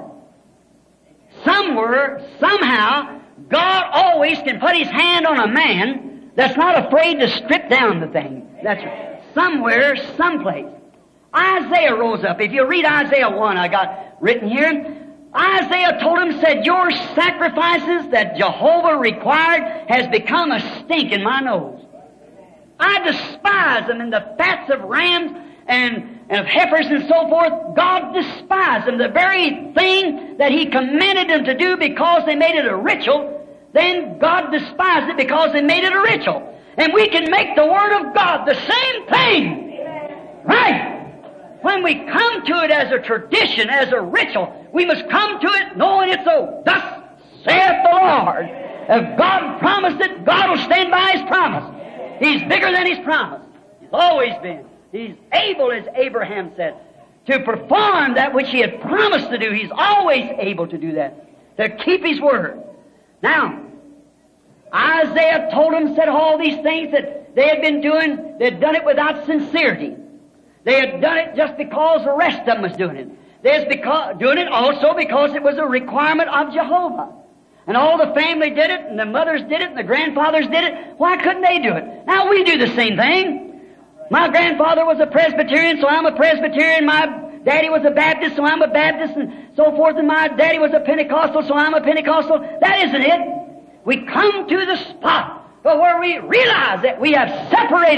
Somewhere, somehow, God always can put His hand on a man that's not afraid to strip down the thing. That's right. Somewhere, someplace. Isaiah rose up. If you read Isaiah 1, I got written here, Isaiah told him, said, your sacrifices that Jehovah required has become a stink in my nose. I despise them, and the fats of rams and of heifers and so forth, God despised them. The very thing that He commanded them to do because they made it a ritual, then God despised it because they made it a ritual. And we can make the Word of God the same thing. Right? When we come to it as a tradition, as a ritual, we must come to it knowing it's so. Thus saith the Lord. If God promised it, God will stand by His promise. He's bigger than His promise. He's always been. He's able, as Abraham said, to perform that which he had promised to do. He's always able to do that, to keep His word. Now, Isaiah told him, said all these things that they had been doing, they had done it without sincerity. They had done it just because the rest of them was doing it. They was doing it also because it was a requirement of Jehovah. And all the family did it, and the mothers did it, and the grandfathers did it. Why couldn't they do it? Now we do the same thing. My grandfather was a Presbyterian, so I'm a Presbyterian. My daddy was a Baptist, so I'm a Baptist, and so forth. And my daddy was a Pentecostal, so I'm a Pentecostal. That isn't it. We come to the spot where we realize that we are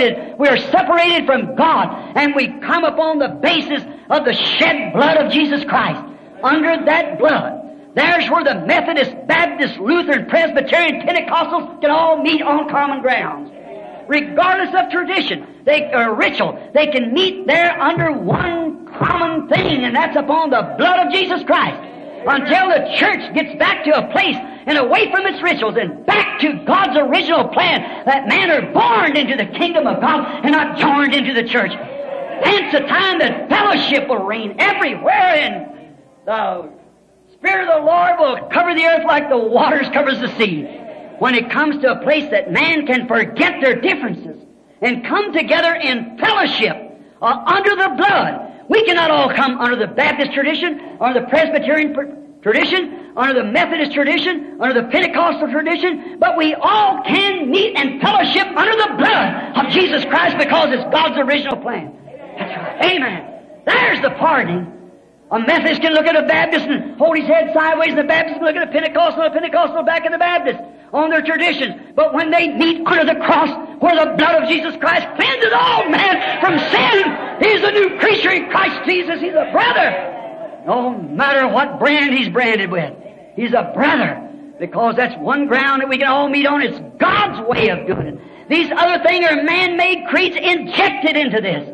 separated from God, and we come upon the basis of the shed blood of Jesus Christ. Under that blood, there's where the Methodist, Baptist, Lutheran, Presbyterian, Pentecostals can all meet on common grounds. Regardless of tradition, or ritual, they can meet there under one common thing, and that's upon the blood of Jesus Christ. Until the church gets back to a place and away from its rituals and back to God's original plan, that man are born into the kingdom of God and not joined into the church. That's the time that fellowship will reign everywhere, and the Spirit of the Lord will cover the earth like the waters covers the sea. When it comes to a place that man can forget their differences and come together in fellowship under the blood. We cannot all come under the Baptist tradition, or the Presbyterian tradition, under the Methodist tradition, under the Pentecostal tradition, but we all can meet and fellowship under the blood of Jesus Christ because it's God's original plan. That's right. Amen. There's the pardoning. A Methodist can look at a Baptist and hold his head sideways, and the Baptist can look at a Pentecostal, and a Pentecostal back at the Baptist on their traditions. But when they meet under the cross, where the blood of Jesus Christ cleanses all man from sin, he's a new creature in Christ Jesus. He's a brother. No matter what brand he's branded with, he's a brother, because that's one ground that we can all meet on. It's God's way of doing it. These other things are man-made creeds injected into this.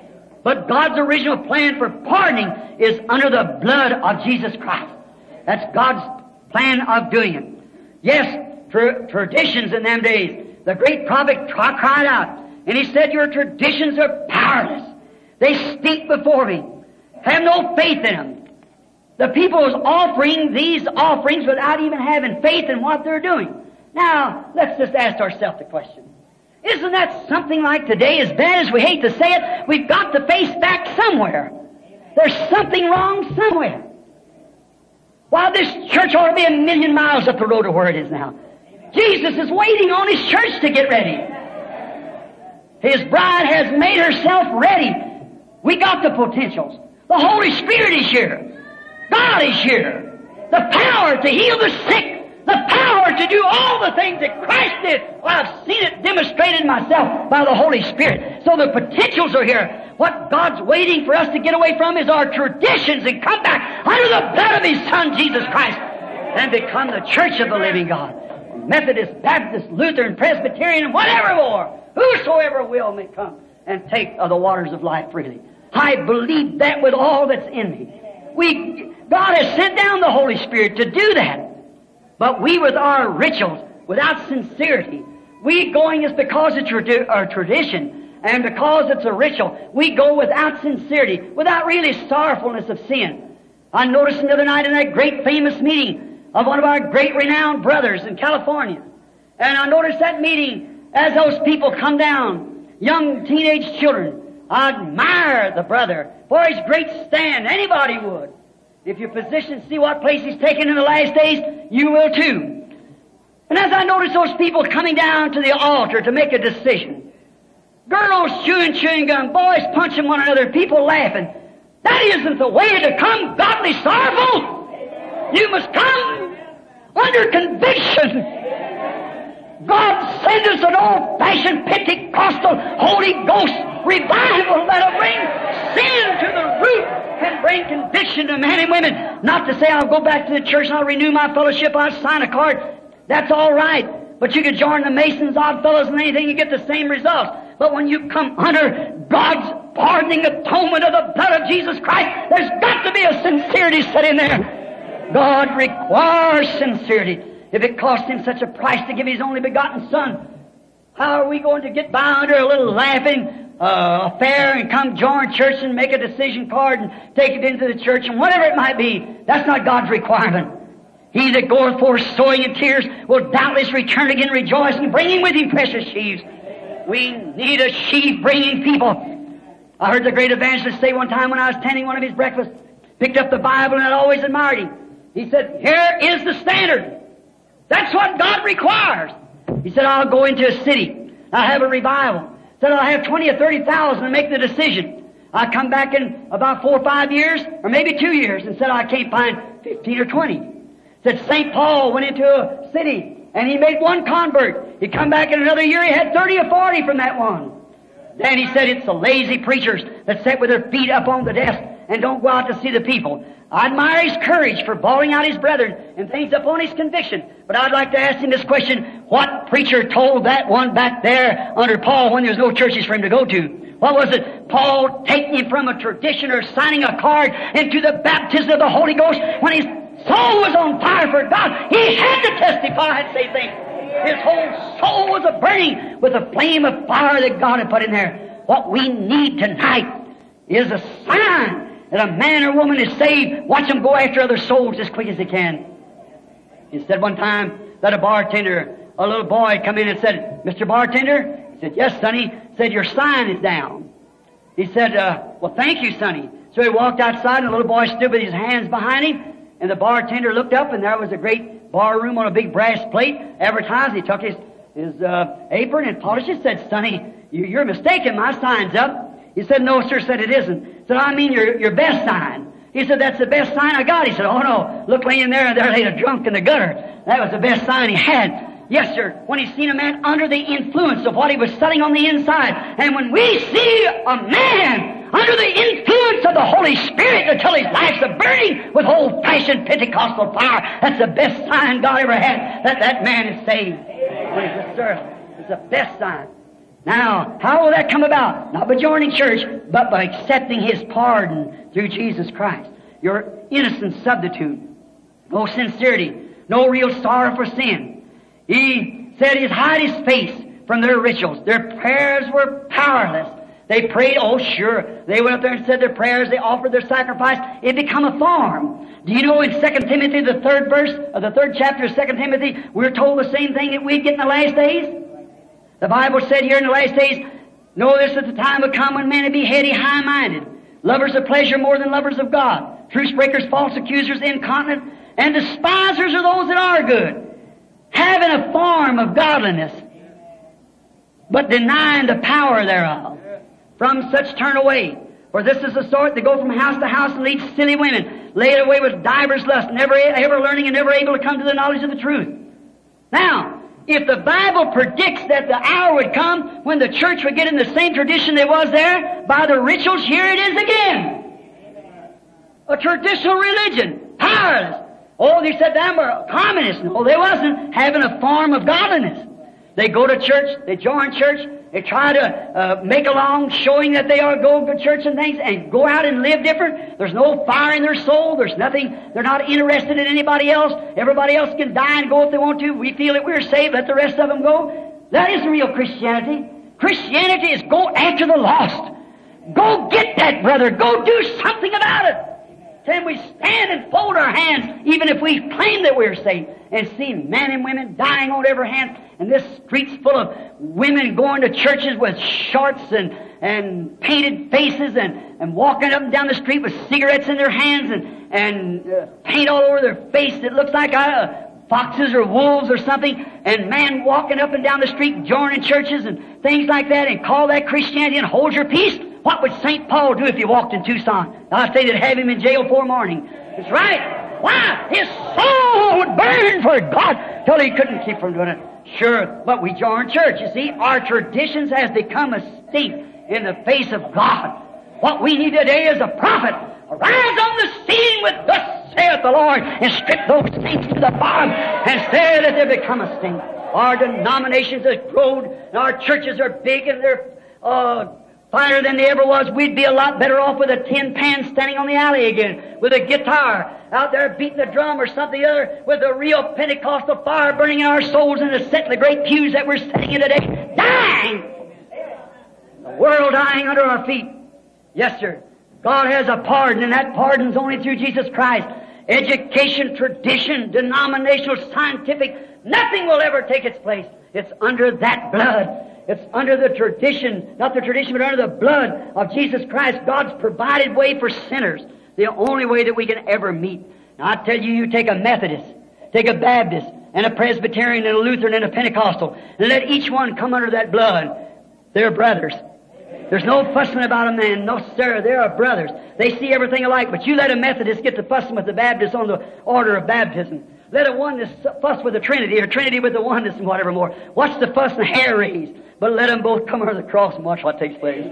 But God's original plan for pardoning is under the blood of Jesus Christ. That's God's plan of doing it. Yes, traditions in them days. The great prophet cried out, and he said, your traditions are powerless. They stink before me. Have no faith in them. The people was offering these offerings without even having faith in what they're doing. Now, let's just ask ourselves the question. Isn't that something like today? As bad as we hate to say it, we've got to face back somewhere. There's something wrong somewhere. While this church ought to be 1,000,000 miles up the road to where it is now. Jesus is waiting on His church to get ready. His bride has made herself ready. We got the potentials. The Holy Spirit is here. God is here. The power to heal the sick. The power to do all the things that Christ did. Well, I've seen it demonstrated myself by the Holy Spirit. So the potentials are here. What God's waiting for us to get away from is our traditions and come back under the blood of His Son, Jesus Christ, and become the church of the living God. Methodist, Baptist, Lutheran, Presbyterian, and whatever more. Whosoever will may come and take of the waters of life freely. I believe that with all that's in me. God has sent down the Holy Spirit to do that. But we with our rituals, without sincerity, we going is because it's our tradition, and because it's a ritual, we go without sincerity, without really sorrowfulness of sin. I noticed the other night in that great famous meeting of one of our great renowned brothers in California, and I noticed that meeting as those people come down, young teenage children. I admire the brother for his great stand. Anybody would. If your physicians see what place he's taken in the last days, you will too. And as I notice those people coming down to the altar to make a decision, girls chewing gum, boys punching one another, people laughing, that isn't the way to come godly sorrowful. You must come under conviction. God send us an old-fashioned Pentecostal Holy Ghost revival that'll bring sin to the root and bring conviction to men and women. Not to say I'll go back to the church and I'll renew my fellowship, I'll sign a card. That's all right. But you can join the Masons, Odd Fellows, and anything, you get the same results. But when you come under God's pardoning atonement of the blood of Jesus Christ, there's got to be a sincerity set in there. God requires sincerity. If it cost Him such a price to give His only begotten Son, how are we going to get by under a little laughing affair and come join church and make a decision card and take it into the church and whatever it might be? That's not God's requirement. He that goeth forth sowing in tears will doubtless return again rejoicing, bringing with Him precious sheaves. We need a sheaf bringing people. I heard the great evangelist say one time when I was attending one of his breakfasts, picked up the Bible and I always admired him. He said, here is the standard. That's what God requires. He said, I'll go into a city. I'll have a revival. Said I'll have 20 or 30,000 and make the decision. I come back in about 4 or 5 years, or maybe 2 years, and said I can't find 15 or 20. Said St. Paul went into a city and he made one convert. He come back in another year, he had 30 or 40 from that one. Then he said it's the lazy preachers that sit with their feet up on the desk and don't go out to see the people. I admire his courage for bawling out his brethren and things upon his conviction. But I'd like to ask him this question. What preacher told that one back there under Paul when there's no churches for him to go to? What was it? Paul taking him from a tradition or signing a card into the baptism of the Holy Ghost when his soul was on fire for God. He had to testify and say things. His whole soul was a-burning with a flame of fire that God had put in there. What we need tonight is a sign that a man or woman is saved. Watch them go after other souls as quick as they can. He said one time that a bartender, a little boy come in and said, Mr. Bartender? He said, yes, sonny. He said, your sign is down. He said, well, thank you, sonny. So he walked outside and the little boy stood with his hands behind him. And the bartender looked up and there was a great bar room on a big brass plate advertised. He took his apron and polished it. Said, sonny, you're mistaken. My sign's up. He said, no, sir. Said, it isn't. He said, I mean your best sign. He said, that's the best sign I got. He said, oh no, look laying there and there laid a drunk in the gutter. That was the best sign he had. Yes, sir. When he seen a man under the influence of what he was studying on the inside. And when we see a man under the influence of the Holy Spirit until his life's a-burning with old-fashioned Pentecostal fire, that's the best sign God ever had, that man is saved. Yes, sir. It's the best sign. Now, how will that come about? Not by joining church, but by accepting His pardon through Jesus Christ. Your innocent substitute. No sincerity. No real sorrow for sin. He said He'd hide His face from their rituals. Their prayers were powerless. They prayed, oh sure. They went up there and said their prayers, they offered their sacrifice. It become a form. Do you know in 2 Timothy, the 3rd verse of the 3rd chapter of 2 Timothy, we're told the same thing that we'd get in the last days? The Bible said here in the last days, know this, that the time will come when men will be heady, high-minded, lovers of pleasure more than lovers of God, truce breakers, false accusers, incontinent, and despisers of those that are good, having a form of godliness, but denying the power thereof. From such turn away. For this is the sort that go from house to house and lead silly women, laid away with divers lusts, never ever learning and never able to come to the knowledge of the truth. Now, if the Bible predicts that the hour would come when the church would get in the same tradition they was there by the rituals, here it is again. A traditional religion, powerless. Oh, they said them were communists. No, they wasn't. Having a form of godliness. They go to church, they join church, they try to make along, showing that they are going to church and things, and go out and live different. There's no fire in their soul. There's nothing. They're not interested in anybody else. Everybody else can die and go if they want to. We feel that we're saved. Let the rest of them go. That isn't real Christianity. Christianity is go after the lost. Go get that brother. Go do something about it. Can we stand and fold our hands, even if we claim that we're saved, and see men and women dying on every hand, and this street's full of women going to churches with shorts and painted faces and walking up and down the street with cigarettes in their hands and paint all over their face that looks like foxes or wolves or something, and man walking up and down the street joining churches and things like that, and call that Christianity and hold your peace. What would St. Paul do if he walked in Tucson? I say they'd have him in jail for morning. That's right. Why? His soul would burn for God till he couldn't keep from doing it. Sure, but we join church. You see, our traditions has become a stink in the face of God. What we need today is a prophet. Arise on the scene with thus saith the Lord, and strip those things to the bottom and say that they become a stink. Our denominations have grown, and our churches are big, and they're finer than they ever was. We'd be a lot better off with a tin pan standing on the alley again, with a guitar out there beating the drum or something other, with a real Pentecostal fire burning in our souls and the set the great pews that we're sitting in today. Dying! The world dying under our feet. Yes, sir. God has a pardon, and that pardon's only through Jesus Christ. Education, tradition, denominational, scientific, nothing will ever take its place. It's under that blood. It's under the tradition, not the tradition, but under the blood of Jesus Christ, God's provided way for sinners. The only way that we can ever meet. Now I tell you, you take a Methodist, take a Baptist, and a Presbyterian, and a Lutheran, and a Pentecostal, and let each one come under that blood. They're brothers. There's no fussing about a man. No, sir, they're brothers. They see everything alike, but you let a Methodist get to fussing with the Baptist on the order of baptism. Let a oneness fuss with the Trinity, or Trinity with the oneness, and whatever more. Watch the fuss and hair raised. But let them both come under the cross and watch what takes place.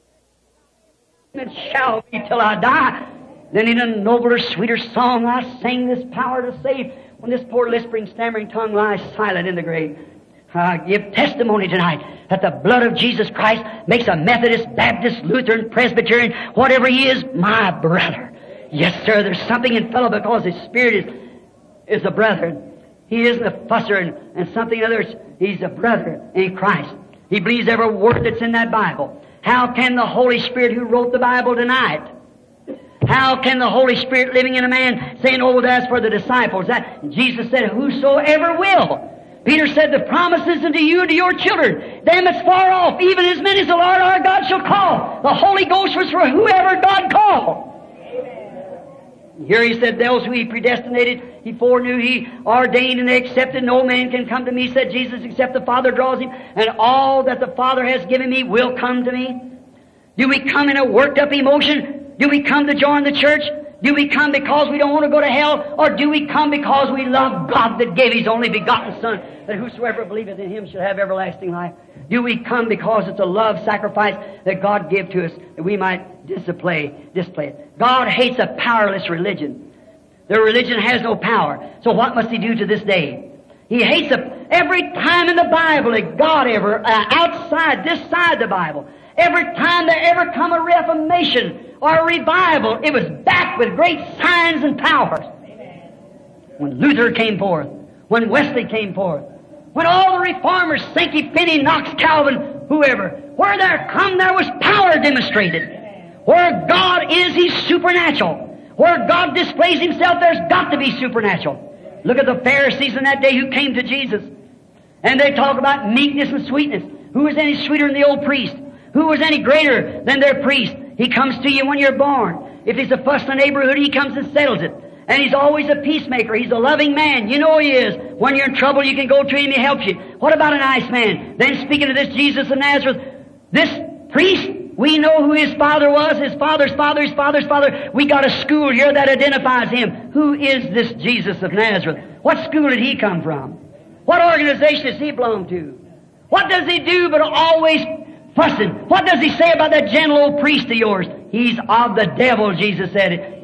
It shall be till I die. Then in a nobler, sweeter song I sing this power to save, when this poor lisping, stammering tongue lies silent in the grave. I give testimony tonight that the blood of Jesus Christ makes a Methodist, Baptist, Lutheran, Presbyterian, whatever he is, my brother. Yes, sir, there's something in fellow because his spirit is a brother. He isn't a fusser and something others. He's a brother in Christ. He believes every word that's in that Bible. How can the Holy Spirit who wrote the Bible deny it? How can the Holy Spirit living in a man saying, oh, that's for the disciples? That Jesus said, whosoever will. Peter said, the promises unto you and to your children, them that's far off, even as many as the Lord our God shall call. The Holy Ghost was for whoever God called. Here he said, those who he predestinated, he foreknew, he ordained, and they accepted. No man can come to me, said Jesus, except the Father draws him. And all that the Father has given me will come to me. Do we come in a worked up emotion? Do we come to join the church? Do we come because we don't want to go to hell? Or do we come because we love God that gave his only begotten Son, that whosoever believeth in him shall have everlasting life? Do we come because it's a love sacrifice that God gave to us that we might display it? God hates a powerless religion. Their religion has no power. So what must he do to this day? He hates every time in the Bible that God ever, outside, this side the Bible, every time there ever come a reformation or a revival, it was backed with great signs and powers. When Luther came forth, when Wesley came forth, when all the reformers, Sankey, Finney, Knox, Calvin, whoever, where there was power demonstrated. Where God is, he's supernatural. Where God displays himself, there's got to be supernatural. Look at the Pharisees in that day who came to Jesus. And they talk about meekness and sweetness. Who was any sweeter than the old priest? Who was any greater than their priest? He comes to you when you're born. If there's a fuss in the neighborhood, he comes and settles it. And he's always a peacemaker. He's a loving man. You know he is. When you're in trouble, you can go to him. He helps you. What about a nice man? Then speaking of this Jesus of Nazareth, this priest, we know who his father was, his father's father, his father's father. We got a school here that identifies him. Who is this Jesus of Nazareth? What school did he come from? What organization does he belong to? What does he do but always fussing? What does he say about that gentle old priest of yours? He's of the devil, Jesus said.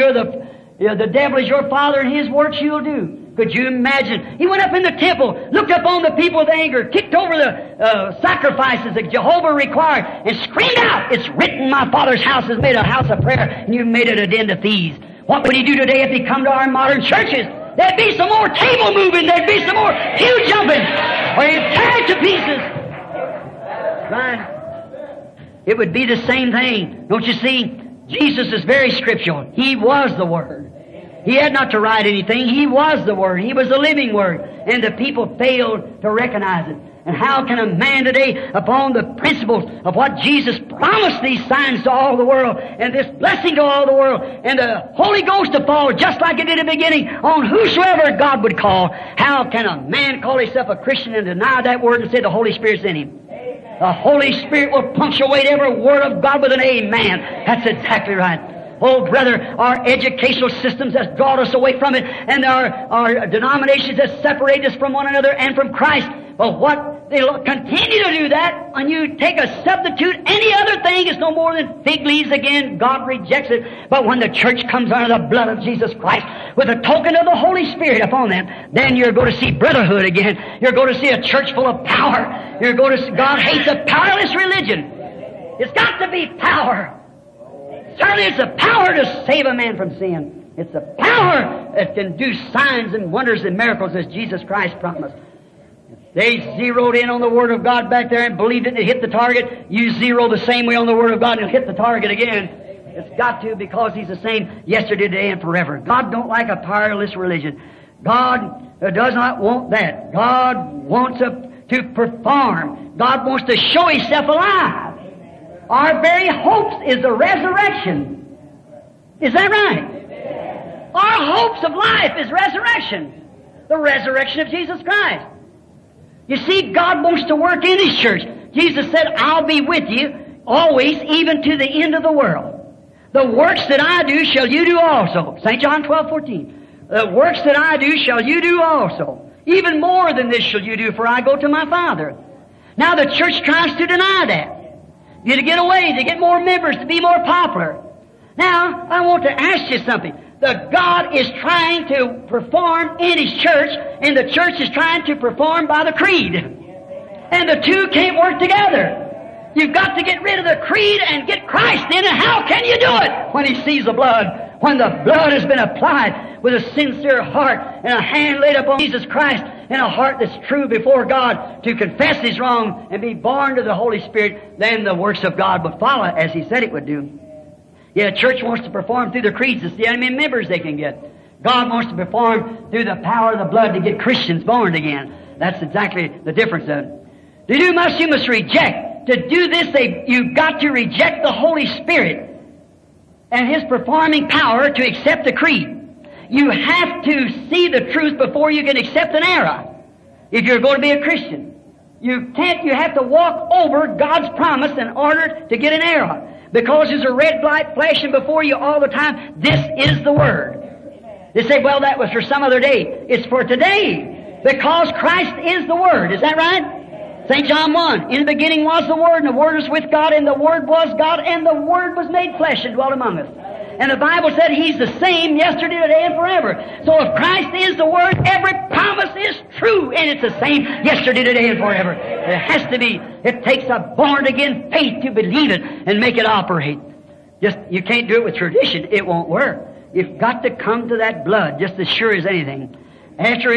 The devil is your father, and his works you'll do. Could you imagine? He went up in the temple, looked up on the people with anger, kicked over the sacrifices that Jehovah required, and screamed out, "It's written, my Father's house is made a house of prayer, and you've made it a den of thieves." What would he do today if he come to our modern churches? There'd be some more table moving, there'd be some more pew jumping, or he'd tear it to pieces. Right? It would be the same thing. Don't you see? Jesus is very scriptural. He was the Word. He had not to write anything. He was the Word. He was the living Word. And the people failed to recognize it. And how can a man today, upon the principles of what Jesus promised, these signs to all the world, and this blessing to all the world, and the Holy Ghost to fall, just like it did in the beginning, on whosoever God would call, how can a man call himself a Christian and deny that Word and say the Holy Spirit's in him? The Holy Spirit will punctuate every word of God with an amen. That's exactly right. Oh, brother, our educational systems has brought us away from it, and our denominations has separated us from one another and from Christ. But what they'll continue to do that, when you take a substitute, any other thing is no more than fig leaves again. God rejects it. But when the church comes under the blood of Jesus Christ with a token of the Holy Spirit upon them, then you're going to see brotherhood again. You're going to see a church full of power. You're going to see God hates a powerless religion. It's got to be power. Certainly it's a power to save a man from sin. It's a power that can do signs and wonders and miracles as Jesus Christ promised. They zeroed in on the Word of God back there and believed it and it hit the target. You zero the same way on the Word of God and it'll hit the target again. It's got to, because He's the same yesterday, today, and forever. God don't like a powerless religion. God does not want that. God wants to perform. God wants to show Himself alive. Our very hopes is the resurrection. Is that right? Our hopes of life is resurrection. The resurrection of Jesus Christ. You see, God wants to work in His church. Jesus said, "I'll be with you always, even to the end of the world. The works that I do shall you do also." St. John 12:14. "The works that I do shall you do also. Even more than this shall you do, for I go to my Father." Now the church tries to deny that. To get away, to get more members, to be more popular. Now, I want to ask you something. The God is trying to perform in His church, and the church is trying to perform by the creed. And the two can't work together. You've got to get rid of the creed and get Christ in, and how can you do it? When He sees the blood. When the blood has been applied with a sincere heart and a hand laid upon Jesus Christ and a heart that's true before God to confess His wrong and be born to the Holy Spirit, then the works of God would follow as He said it would do. Yeah, the church wants to perform through the creeds to see how many members they can get. God wants to perform through the power of the blood to get Christians born again. That's exactly the difference of it. To do much you must reject. To do this, you've got to reject the Holy Spirit and His performing power to accept the creed. You have to see the truth before you can accept an error. If you're going to be a Christian, you have to walk over God's promise in order to get an error. Because there's a red light flashing before you all the time. This is the Word. They say, well, that was for some other day. It's for today. Because Christ is the Word. Is that right? St. John 1, "In the beginning was the Word, and the Word was with God, and the Word was God, and the Word was made flesh and dwelt among us." And the Bible said He's the same yesterday, today, and forever. So if Christ is the Word, every promise is true, and it's the same yesterday, today, and forever. It has to be. It takes a born-again faith to believe it and make it operate. You can't do it with tradition. It won't work. You've got to come to that blood, just as sure as anything. After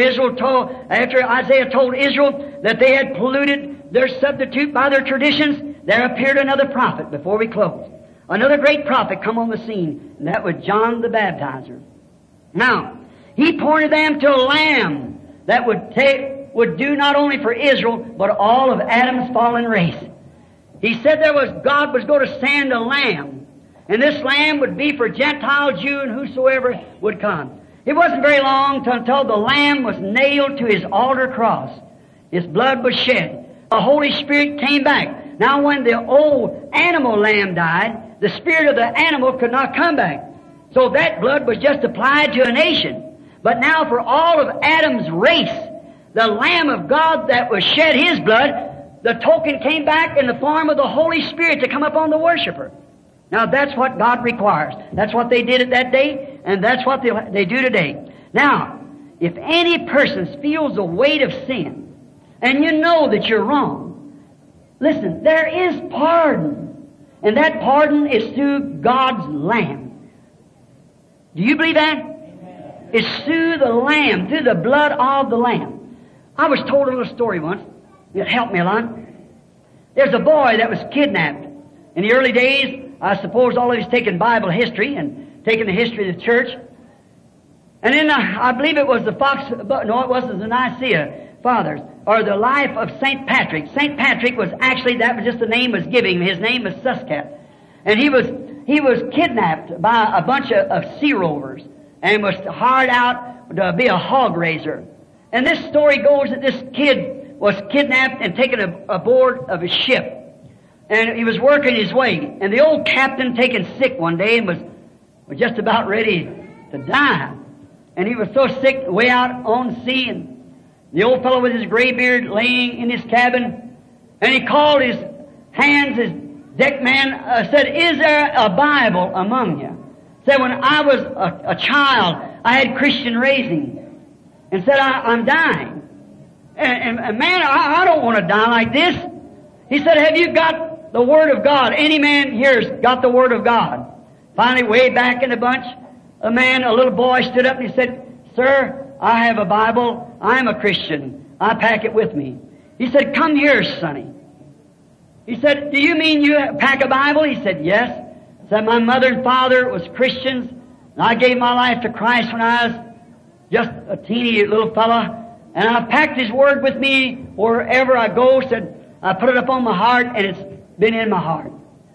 Isaiah told Israel that they had polluted their substitute by their traditions, there appeared another prophet before we close. Another great prophet come on the scene, and that was John the Baptizer. Now, he pointed them to a lamb that would take would do not only for Israel, but all of Adam's fallen race. He said God was going to send a lamb, and this lamb would be for Gentile, Jew, and whosoever would come. It wasn't very long until the lamb was nailed to his altar cross. His blood was shed. The Holy Spirit came back. Now when the old animal lamb died, the spirit of the animal could not come back. So that blood was just applied to a nation. But now for all of Adam's race, the Lamb of God that was shed his blood, the token came back in the form of the Holy Spirit to come upon the worshiper. Now that's what God requires. That's what they did at that day, and that's what they do today. Now, if any person feels the weight of sin, and you know that you're wrong, listen, there is pardon. And that pardon is through God's Lamb. Do you believe that? Amen. It's through the Lamb, through the blood of the Lamb. I was told a little story once. It helped me a lot. There's a boy that was kidnapped. In the early days, I suppose all of he's taken Bible history and taken the history of the church. And then I believe it was it wasn't the Nicaea Fathers, or the life of St. Patrick. St. Patrick was actually, that was just the name was given. His name was Suscat. And he was kidnapped by a bunch of sea rovers and was hired out to be a hog raiser. And this story goes that this kid was kidnapped and taken aboard of a ship. And he was working his way. And the old captain taken sick one day and was just about ready to die. And he was so sick, way out on sea, and the old fellow with his gray beard laying in his cabin, and he called his hands, his deck man, said, "Is there a Bible among you?" Said, "When I was a child, I had Christian raising." And said, "I'm dying. And man, I don't want to die like this." He said, "Have you got the Word of God? Any man here's got the Word of God?" Finally, way back in the bunch, a little boy stood up and he said, "Sir, I have a Bible. I'm a Christian. I pack it with me." He said, "Come here, sonny." He said, "Do you mean you pack a Bible?" He said, "Yes." He said, "My mother and father was Christians, and I gave my life to Christ when I was just a teeny little fella, and I packed His Word with me wherever I go." Said, "I put it up on my heart, and it's been in my heart."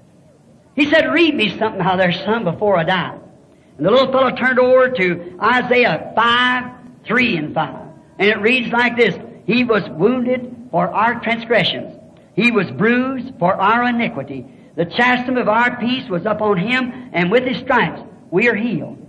He said, "Read me something how there's some before I die." And the little fellow turned over to Isaiah 5:3 and 5. And it reads like this: "He was wounded for our transgressions. He was bruised for our iniquity. The chastisement of our peace was upon Him, and with His stripes we are healed."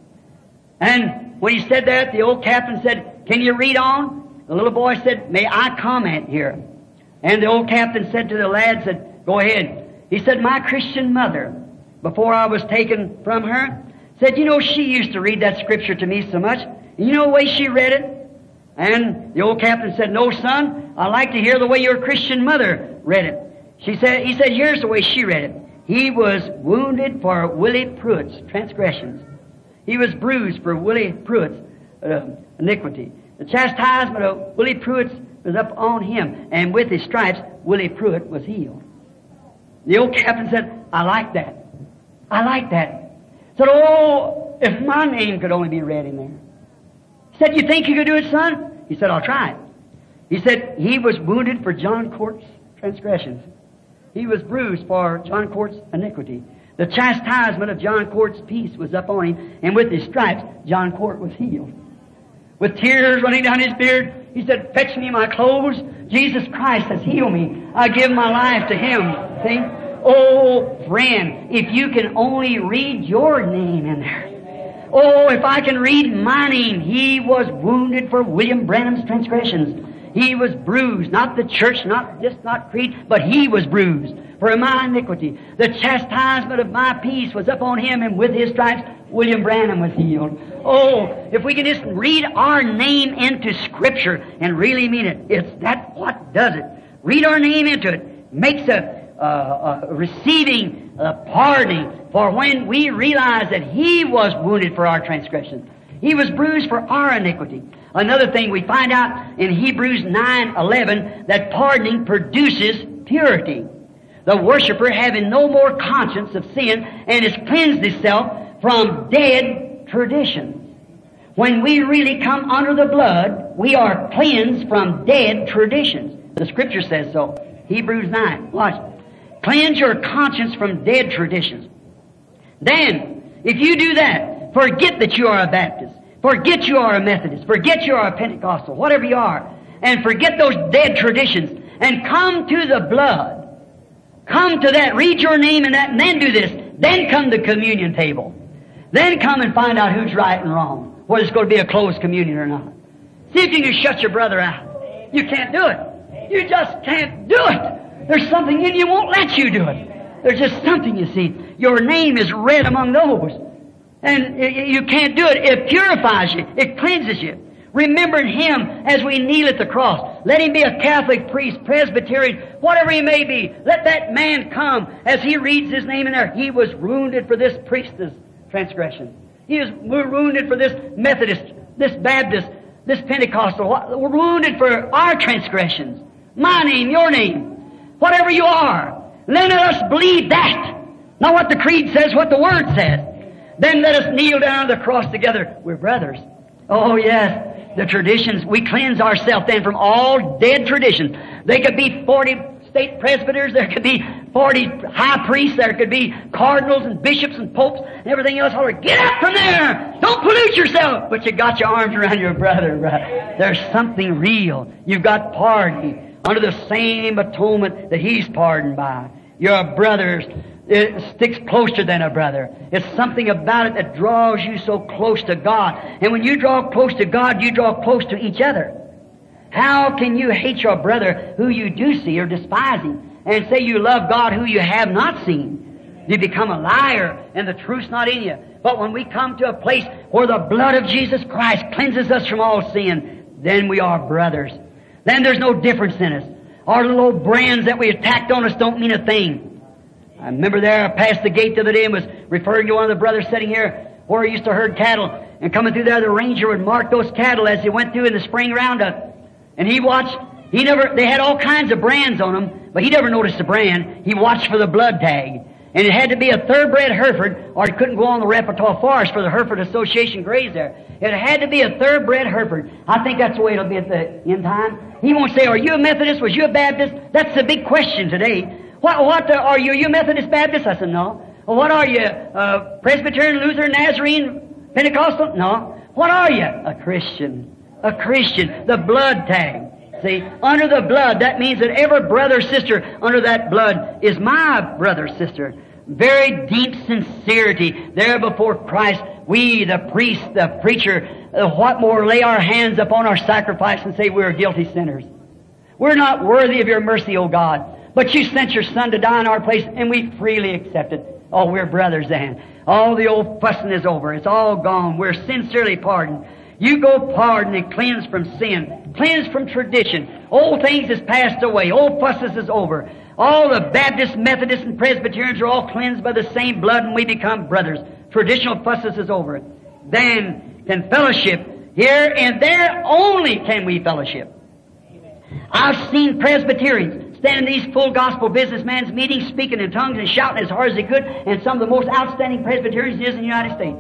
And when he said that, the old captain said, "Can you read on?" The little boy said, "May I comment here?" And the old captain said to the lad, said, "Go ahead." He said, "My Christian mother, before I was taken from her, said, you know, she used to read that scripture to me so much. And you know the way she read it?" And the old captain said, "No, son, I like to hear the way your Christian mother read it." He said, "Here's the way she read it. He was wounded for Willie Pruitt's transgressions. He was bruised for Willie Pruitt's iniquity. The chastisement of Willie Pruitt's was up on Him, and with His stripes, Willie Pruitt was healed." The old captain said, "I like that. I like that." Said, "Oh, if my name could only be read in there." He said, "You think you could do it, son?" He said, "I'll try it." He said, "He was wounded for John Court's transgressions. He was bruised for John Court's iniquity. The chastisement of John Court's peace was upon Him, and with His stripes, John Court was healed." With tears running down his beard, he said, "Fetch me my clothes. Jesus Christ has healed me. I give my life to Him." See? Oh, friend, if you can only read your name in there. Oh, if I can read my name. He was wounded for William Branham's transgressions. He was bruised, not the church, not creed, but He was bruised for my iniquity. The chastisement of my peace was upon Him, and with His stripes, William Branham was healed. Oh, if we can just read our name into Scripture and really mean it, it's that what does it. Read our name into it. Makes a receiving, pardoning, for when we realize that He was wounded for our transgressions. He was bruised for our iniquity. Another thing we find out in Hebrews 9:11, that pardoning produces purity. The worshiper having no more conscience of sin and has cleansed himself from dead traditions. When we really come under the blood, we are cleansed from dead traditions. The Scripture says so. Hebrews 9. Watch. Cleanse your conscience from dead traditions. Then, if you do that, forget that you are a Baptist. Forget you are a Methodist. Forget you are a Pentecostal. Whatever you are. And forget those dead traditions. And come to the blood. Come to that. Read your name in that and then do this. Then come to the communion table. Then come and find out who's right and wrong. Whether it's going to be a closed communion or not. See if you can shut your brother out. You can't do it. You just can't do it. There's something in you won't let you do it. There's just something, you see. Your name is read among those. And you can't do it. It purifies you. It cleanses you. Remembering Him as we kneel at the cross. Let Him be a Catholic priest, Presbyterian, whatever he may be. Let that man come as he reads his name in there. He was wounded for this priest's transgression. He was wounded for this Methodist, this Baptist, this Pentecostal. Wounded for our transgressions. My name, your name. Whatever you are. Then let us believe that. Not what the creed says, what the Word says. Then let us kneel down to the cross together. We're brothers. Oh yes. The traditions, we cleanse ourselves then from all dead traditions. They could be 40 state presbyters, there could be 40 high priests, there could be cardinals and bishops and popes and everything else. Holler, get up from there! Don't pollute yourself! But you got your arms around your brother. There's something real. You've got pardon under the same atonement that he's pardoned by. Your brothers. It sticks closer than a brother. It's something about it that draws you so close to God. And when you draw close to God, you draw close to each other. How can you hate your brother who you do see or despise him and say you love God who you have not seen? You become a liar and the truth's not in you. But when we come to a place where the blood of Jesus Christ cleanses us from all sin, then we are brothers. Then there's no difference in us. Our little old brands that we attacked on us don't mean a thing. I remember there, I passed the gate the other day and was referring to one of the brothers sitting here where he used to herd cattle. And coming through there, the ranger would mark those cattle as he went through in the spring roundup. And he watched, they had all kinds of brands on them, but he never noticed the brand. He watched for the blood tag. And it had to be a thoroughbred Hereford, or it couldn't go on the repertoire forest for the Hereford Association graze there. It had to be a thoroughbred Hereford. I think that's the way it'll be at the end time. He won't say, are you a Methodist? Was you a Baptist? That's the big question today. What are you? Are you Methodist Baptist? I said, no. Well, what are you? Presbyterian, Lutheran, Nazarene, Pentecostal? No. What are you? A Christian. A Christian. The blood tag. See, under the blood, that means that every brother or sister under that blood is my brother or sister. Very deep sincerity there before Christ. We, the priest, the preacher, what more, lay our hands upon our sacrifice and say we're guilty sinners. We're not worthy of your mercy, O God. But you sent your Son to die in our place, and we freely accept it. Oh, we're brothers then. All the old fussing is over. It's all gone. We're sincerely pardoned. You go pardon and cleanse from sin. Cleanse from tradition. Old things has passed away. Old fusses is over. All the Baptists, Methodists, and Presbyterians are all cleansed by the same blood, and we become brothers. Traditional fusses is over. Then can fellowship. Here and there only can we fellowship. I've seen Presbyterians standing in these full gospel businessmen's meetings, speaking in tongues and shouting as hard as they could, and some of the most outstanding Presbyterians in the United States.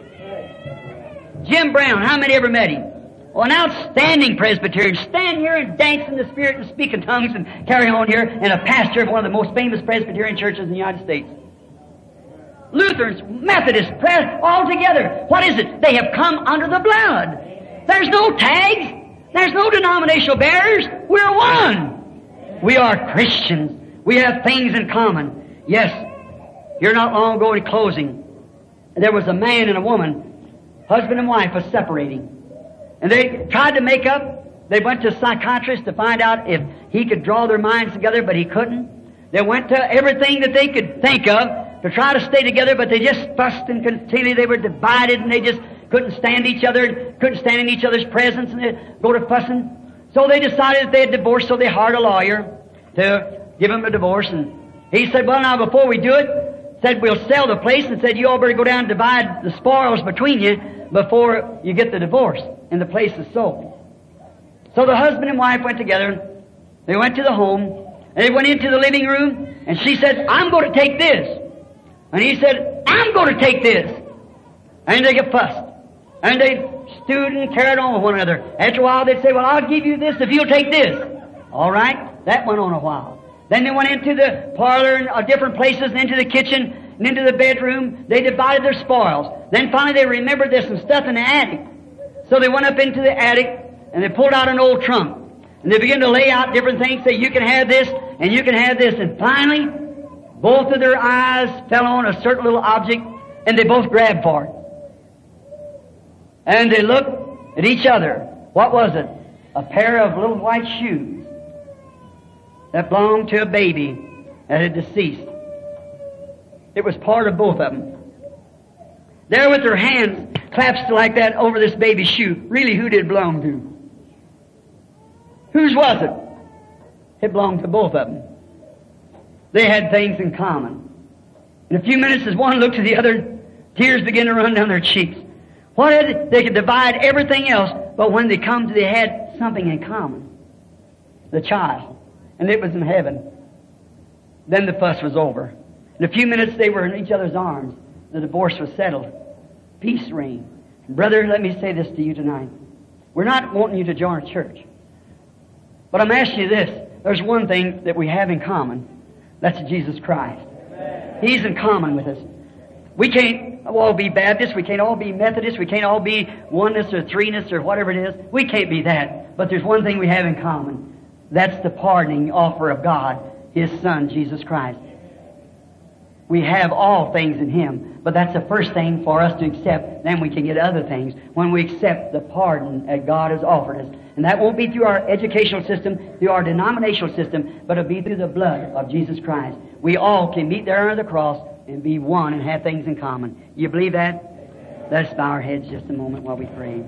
Jim Brown, how many ever met him? Well, an outstanding Presbyterian. Stand here and dance in the Spirit and speak in tongues and carry on here, and a pastor of one of the most famous Presbyterian churches in the United States. Lutherans, Methodists, all together. What is it? They have come under the blood. There's no tags. There's no denominational barriers. We're one. We are Christians. We have things in common. Yes. Here not long ago in closing, there was a man and a woman, husband and wife, was separating. And they tried to make up. They went to a psychiatrist to find out if he could draw their minds together, but he couldn't. They went to everything that they could think of to try to stay together, but they just fussed and continually they were divided and they just couldn't stand each other, couldn't stand in each other's presence, and they'd go to fussing. So they decided that they had divorced, so they hired a lawyer to give them a divorce. And he said, well, now, before we do it, said, we'll sell the place, and said, you all better go down and divide the spoils between you before you get the divorce. And the place is sold. So the husband and wife went together. They went to the home, and they went into the living room, and she said, I'm going to take this. And he said, I'm going to take this. And they get fussed. And they stewed and carried on with one another. After a while they'd say, well, I'll give you this if you'll take this. All right? That went on a while. Then they went into the parlor and different places and into the kitchen and into the bedroom. They divided their spoils. Then finally they remembered there's some stuff in the attic. So they went up into the attic and they pulled out an old trunk. And they began to lay out different things, say, you can have this and you can have this. And finally, both of their eyes fell on a certain little object and they both grabbed for it. And they looked at each other. What was it? A pair of little white shoes that belonged to a baby that had deceased. It was part of both of them. There with their hands clasped like that over this baby's shoe. Really, who did it belong to? Whose was it? It belonged to both of them. They had things in common. In a few minutes, as one looked to the other, tears began to run down their cheeks. What is it? They could divide everything else, but when they come to, they had something in common. The child. And it was in heaven. Then the fuss was over. In a few minutes they were in each other's arms. The divorce was settled. Peace reigned. Brother, let me say this to you tonight. We're not wanting you to join a church. But I'm asking you this. There's one thing that we have in common. That's Jesus Christ. He's in common with us. We can't all be Baptists. We can't all be Methodists. We can't all be oneness or threeness or whatever it is. We can't be that. But there's one thing we have in common. That's the pardoning offer of God, His Son, Jesus Christ. We have all things in Him, but that's the first thing for us to accept. Then we can get other things when we accept the pardon that God has offered us. And that won't be through our educational system, through our denominational system, but it'll be through the blood of Jesus Christ. We all can meet there under the cross and be one and have things in common. You believe that? Let's bow our heads just a moment while we pray.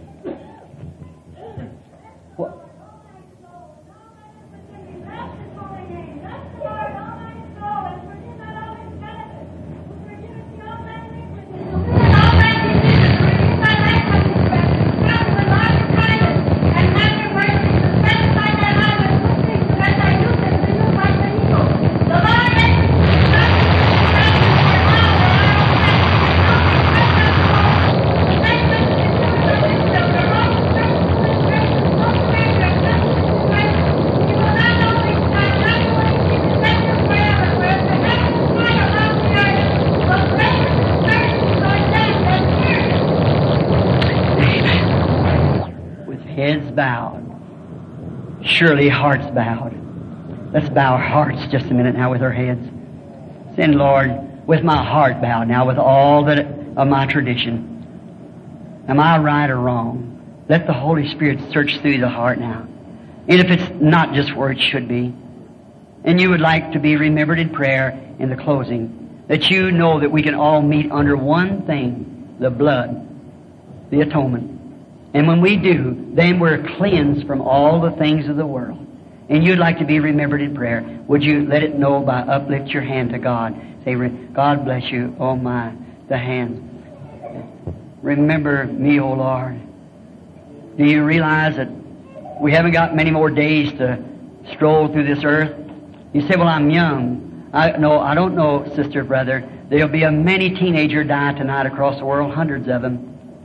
Bowed. Surely hearts bowed. Let's bow our hearts just a minute now with our heads. Saying, Lord, with my heart bowed now, with all that of my tradition, am I right or wrong? Let the Holy Spirit search through the heart now. And if it's not just where it should be, and you would like to be remembered in prayer in the closing, that you know that we can all meet under one thing, the blood, the atonement. And when we do, then we're cleansed from all the things of the world. And you'd like to be remembered in prayer, would you let it know by uplift your hand to God? Say, God bless you, oh my, the hand. Remember me, oh Lord. Do you realize that we haven't got many more days to stroll through this earth? You say, well, I'm young. I don't know, sister, brother. There'll be a many teenagers die tonight across the world, hundreds of them.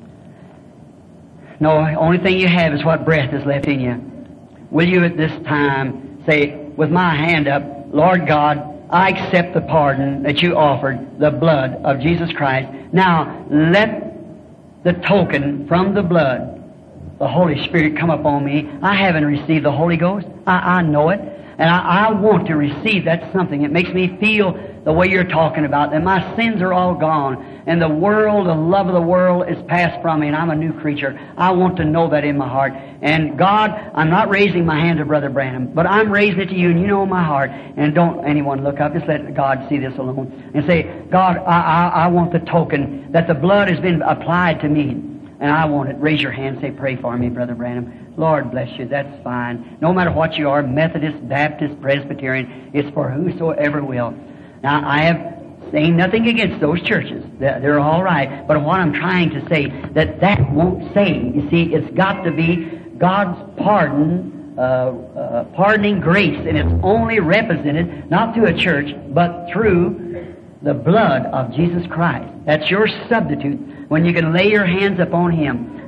No, the only thing you have is what breath is left in you. Will you at this time say, with my hand up, Lord God, I accept the pardon that you offered, the blood of Jesus Christ. Now, let the token from the blood, the Holy Spirit, come upon me. I haven't received the Holy Ghost. I know it. And I want to receive that something. It makes me feel the way you're talking about, that my sins are all gone, and the world, the love of the world is passed from me, and I'm a new creature. I want to know that in my heart. And God, I'm not raising my hand to Brother Branham, but I'm raising it to you, and you know my heart. And don't anyone look up. Just let God see this alone. And say, God, I want the token that the blood has been applied to me, and I want it. Raise your hand. Say, pray for me, Brother Branham. Lord bless you. That's fine. No matter what you are, Methodist, Baptist, Presbyterian, it's for whosoever will. Now, I have saying nothing against those churches. They're all right. But what I'm trying to say, that won't save. You see, it's got to be God's pardon, pardoning grace, and it's only represented not through a church, but through the blood of Jesus Christ. That's your substitute when you can lay your hands upon Him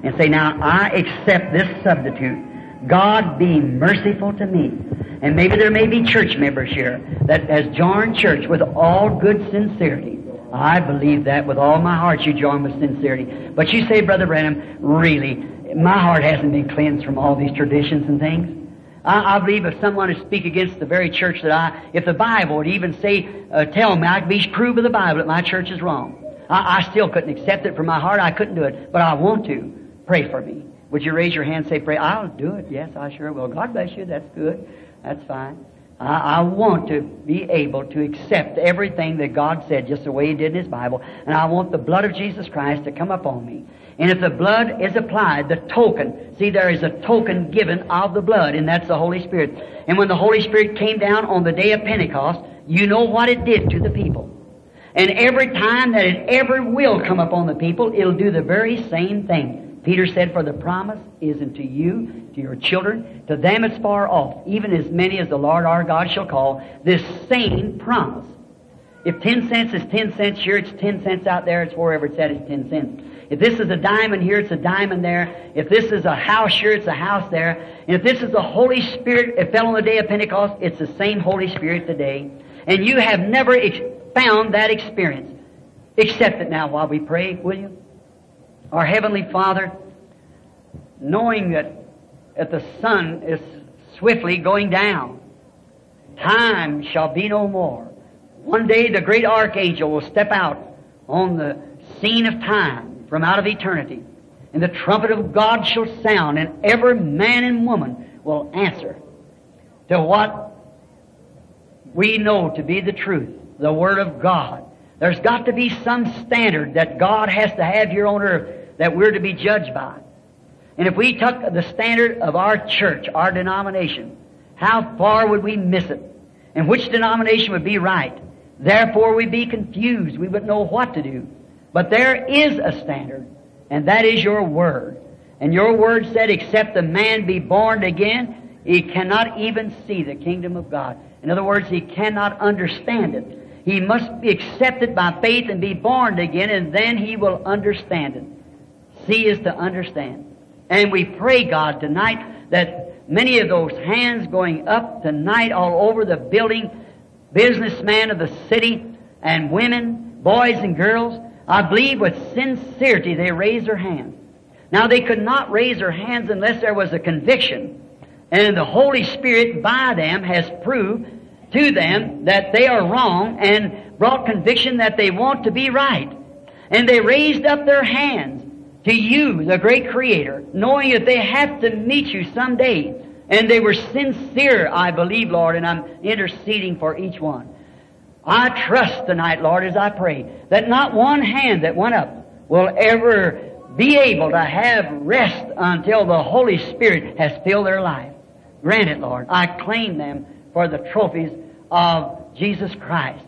and say, now I accept this substitute. God be merciful to me. And maybe there may be church members here that has joined church with all good sincerity. I believe that with all my heart you join with sincerity. But you say, Brother Branham, really, my heart hasn't been cleansed from all these traditions and things. I believe if someone would speak against the very church that if the Bible would even say, tell me, I could be proof of the Bible that my church is wrong. I still couldn't accept it from my heart. I couldn't do it. But I want to. Pray for me. Would you raise your hand and say, pray? I'll do it. Yes, I sure will. God bless you. That's good. That's fine. I want to be able to accept everything that God said just the way He did in His Bible. And I want the blood of Jesus Christ to come upon me. And if the blood is applied, the token, see, there is a token given of the blood, and that's the Holy Spirit. And when the Holy Spirit came down on the day of Pentecost, you know what it did to the people. And every time that it ever will come upon the people, it'll do the very same thing. Peter said, for the promise is unto you, to your children, to them as far off, even as many as the Lord our God shall call, this same promise. If 10 cents is 10 cents here, it's 10 cents out there, it's wherever it's at, it's 10 cents. If this is a diamond here, it's a diamond there. If this is a house here, it's a house there. And if this is the Holy Spirit, it fell on the day of Pentecost, it's the same Holy Spirit today. And you have never found that experience. Accept it now while we pray, will you? Our Heavenly Father, knowing that the sun is swiftly going down, time shall be no more. One day the great archangel will step out on the scene of time from out of eternity, and the trumpet of God shall sound, and every man and woman will answer to what we know to be the truth, the Word of God. There's got to be some standard that God has to have here on earth that we're to be judged by. And if we took the standard of our church, our denomination, how far would we miss it? And which denomination would be right? Therefore we'd be confused. We wouldn't know what to do. But there is a standard, and that is your Word. And your Word said, except the man be born again, he cannot even see the kingdom of God. In other words, he cannot understand it. He must be accepted by faith and be born again, and then he will understand it. See is to understand. And we pray, God, tonight that many of those hands going up tonight all over the building, businessmen of the city and women, boys and girls, I believe with sincerity they raise their hands. Now they could not raise their hands unless there was a conviction. And the Holy Spirit by them has proved to them that they are wrong and brought conviction that they want to be right. And they raised up their hands to you, the great Creator, knowing that they have to meet you someday. And they were sincere, I believe, Lord, and I'm interceding for each one. I trust tonight, Lord, as I pray, that not one hand that went up will ever be able to have rest until the Holy Spirit has filled their life. Grant it, Lord. I claim them for the trophies of Jesus Christ.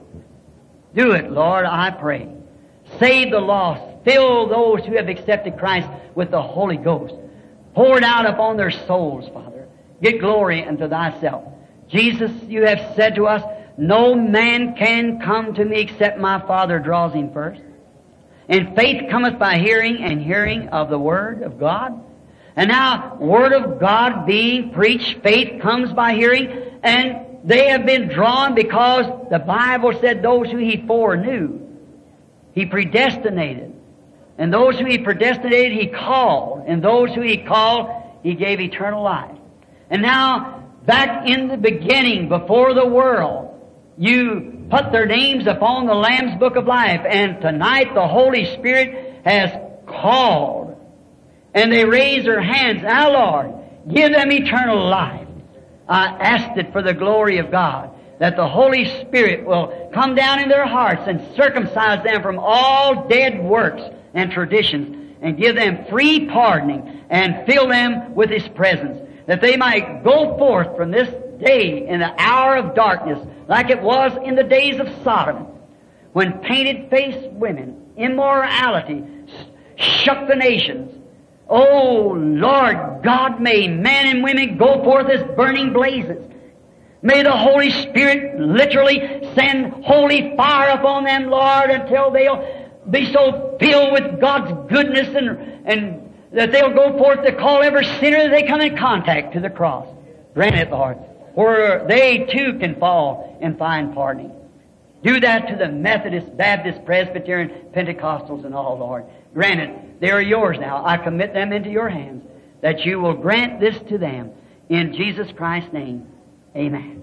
Do it, Lord, I pray. Save the lost. Fill those who have accepted Christ with the Holy Ghost. Pour it out upon their souls, Father. Get glory unto Thyself. Jesus, you have said to us, no man can come to me except my Father draws him first. And faith cometh by hearing, and hearing of the Word of God. And now, Word of God being preached, faith comes by hearing, and they have been drawn because the Bible said those who He foreknew, He predestinated. And those who He predestinated, He called. And those who He called, He gave eternal life. And now, back in the beginning, before the world, you put their names upon the Lamb's Book of Life. And tonight the Holy Spirit has called. And they raise their hands. Now, Lord, give them eternal life. I asked it for the glory of God, that the Holy Spirit will come down in their hearts and circumcise them from all dead works and traditions, and give them free pardoning, and fill them with His presence, that they might go forth from this day in the hour of darkness, like it was in the days of Sodom, when painted-faced women, immorality, shook the nations. Oh, Lord God, may men and women go forth as burning blazes. May the Holy Spirit literally send holy fire upon them, Lord, until they'll be so filled with God's goodness and that they'll go forth to call every sinner that they come in contact to the cross. Grant it, Lord, where they too can fall and find pardoning. Do that to the Methodist, Baptist, Presbyterian, Pentecostals and all, Lord. Grant it. They are yours now. I commit them into your hands, that you will grant this to them. In Jesus Christ's name, amen.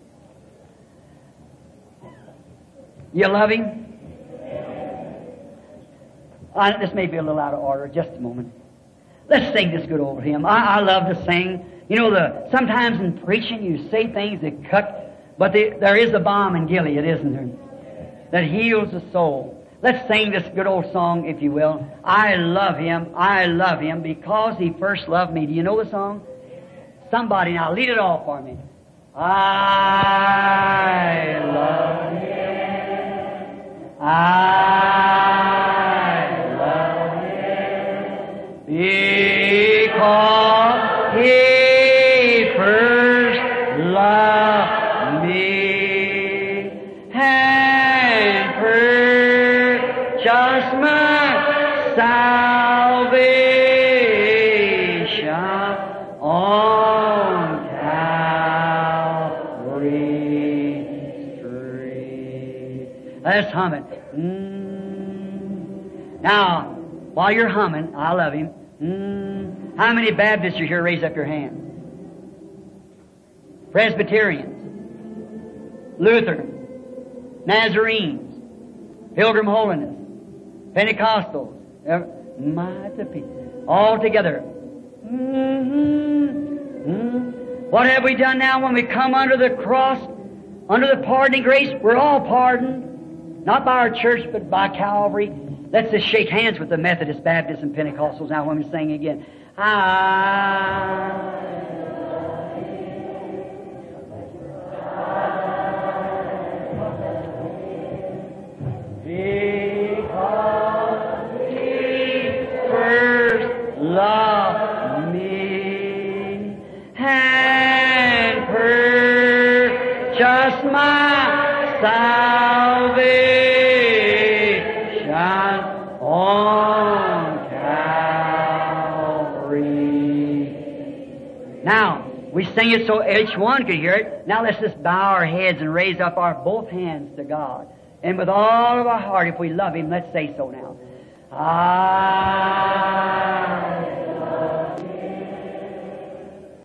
You love Him? This may be a little out of order. Just a moment. Let's sing this good old hymn. I love to sing. You know, sometimes in preaching you say things that cut, but there is a balm in Gilead, isn't there? That heals the soul. Let's sing this good old song, if you will. I love Him because He first loved me. Do you know the song? Somebody now, lead it all for me. I love Him. I love Him because He first loved me and purchased my salvation on Calvary's tree. Let's hum it. Now, while you're humming, I love Him. How many Baptists are here? Raise up your hand. Presbyterians, Lutherans, Nazarenes, Pilgrim Holiness, Pentecostals, mighty people, all together. What have we done now when we come under the cross, under the pardoning grace? We're all pardoned, not by our church, but by Calvary. Let's just shake hands with the Methodists, Baptists, and Pentecostals now when we sing again. Because He first loved me and purchased my salvation on Calvary. Now, we sing it so each one could hear it. Now let's just bow our heads and raise up our both hands to God. And with all of our heart, if we love Him, let's say so now. I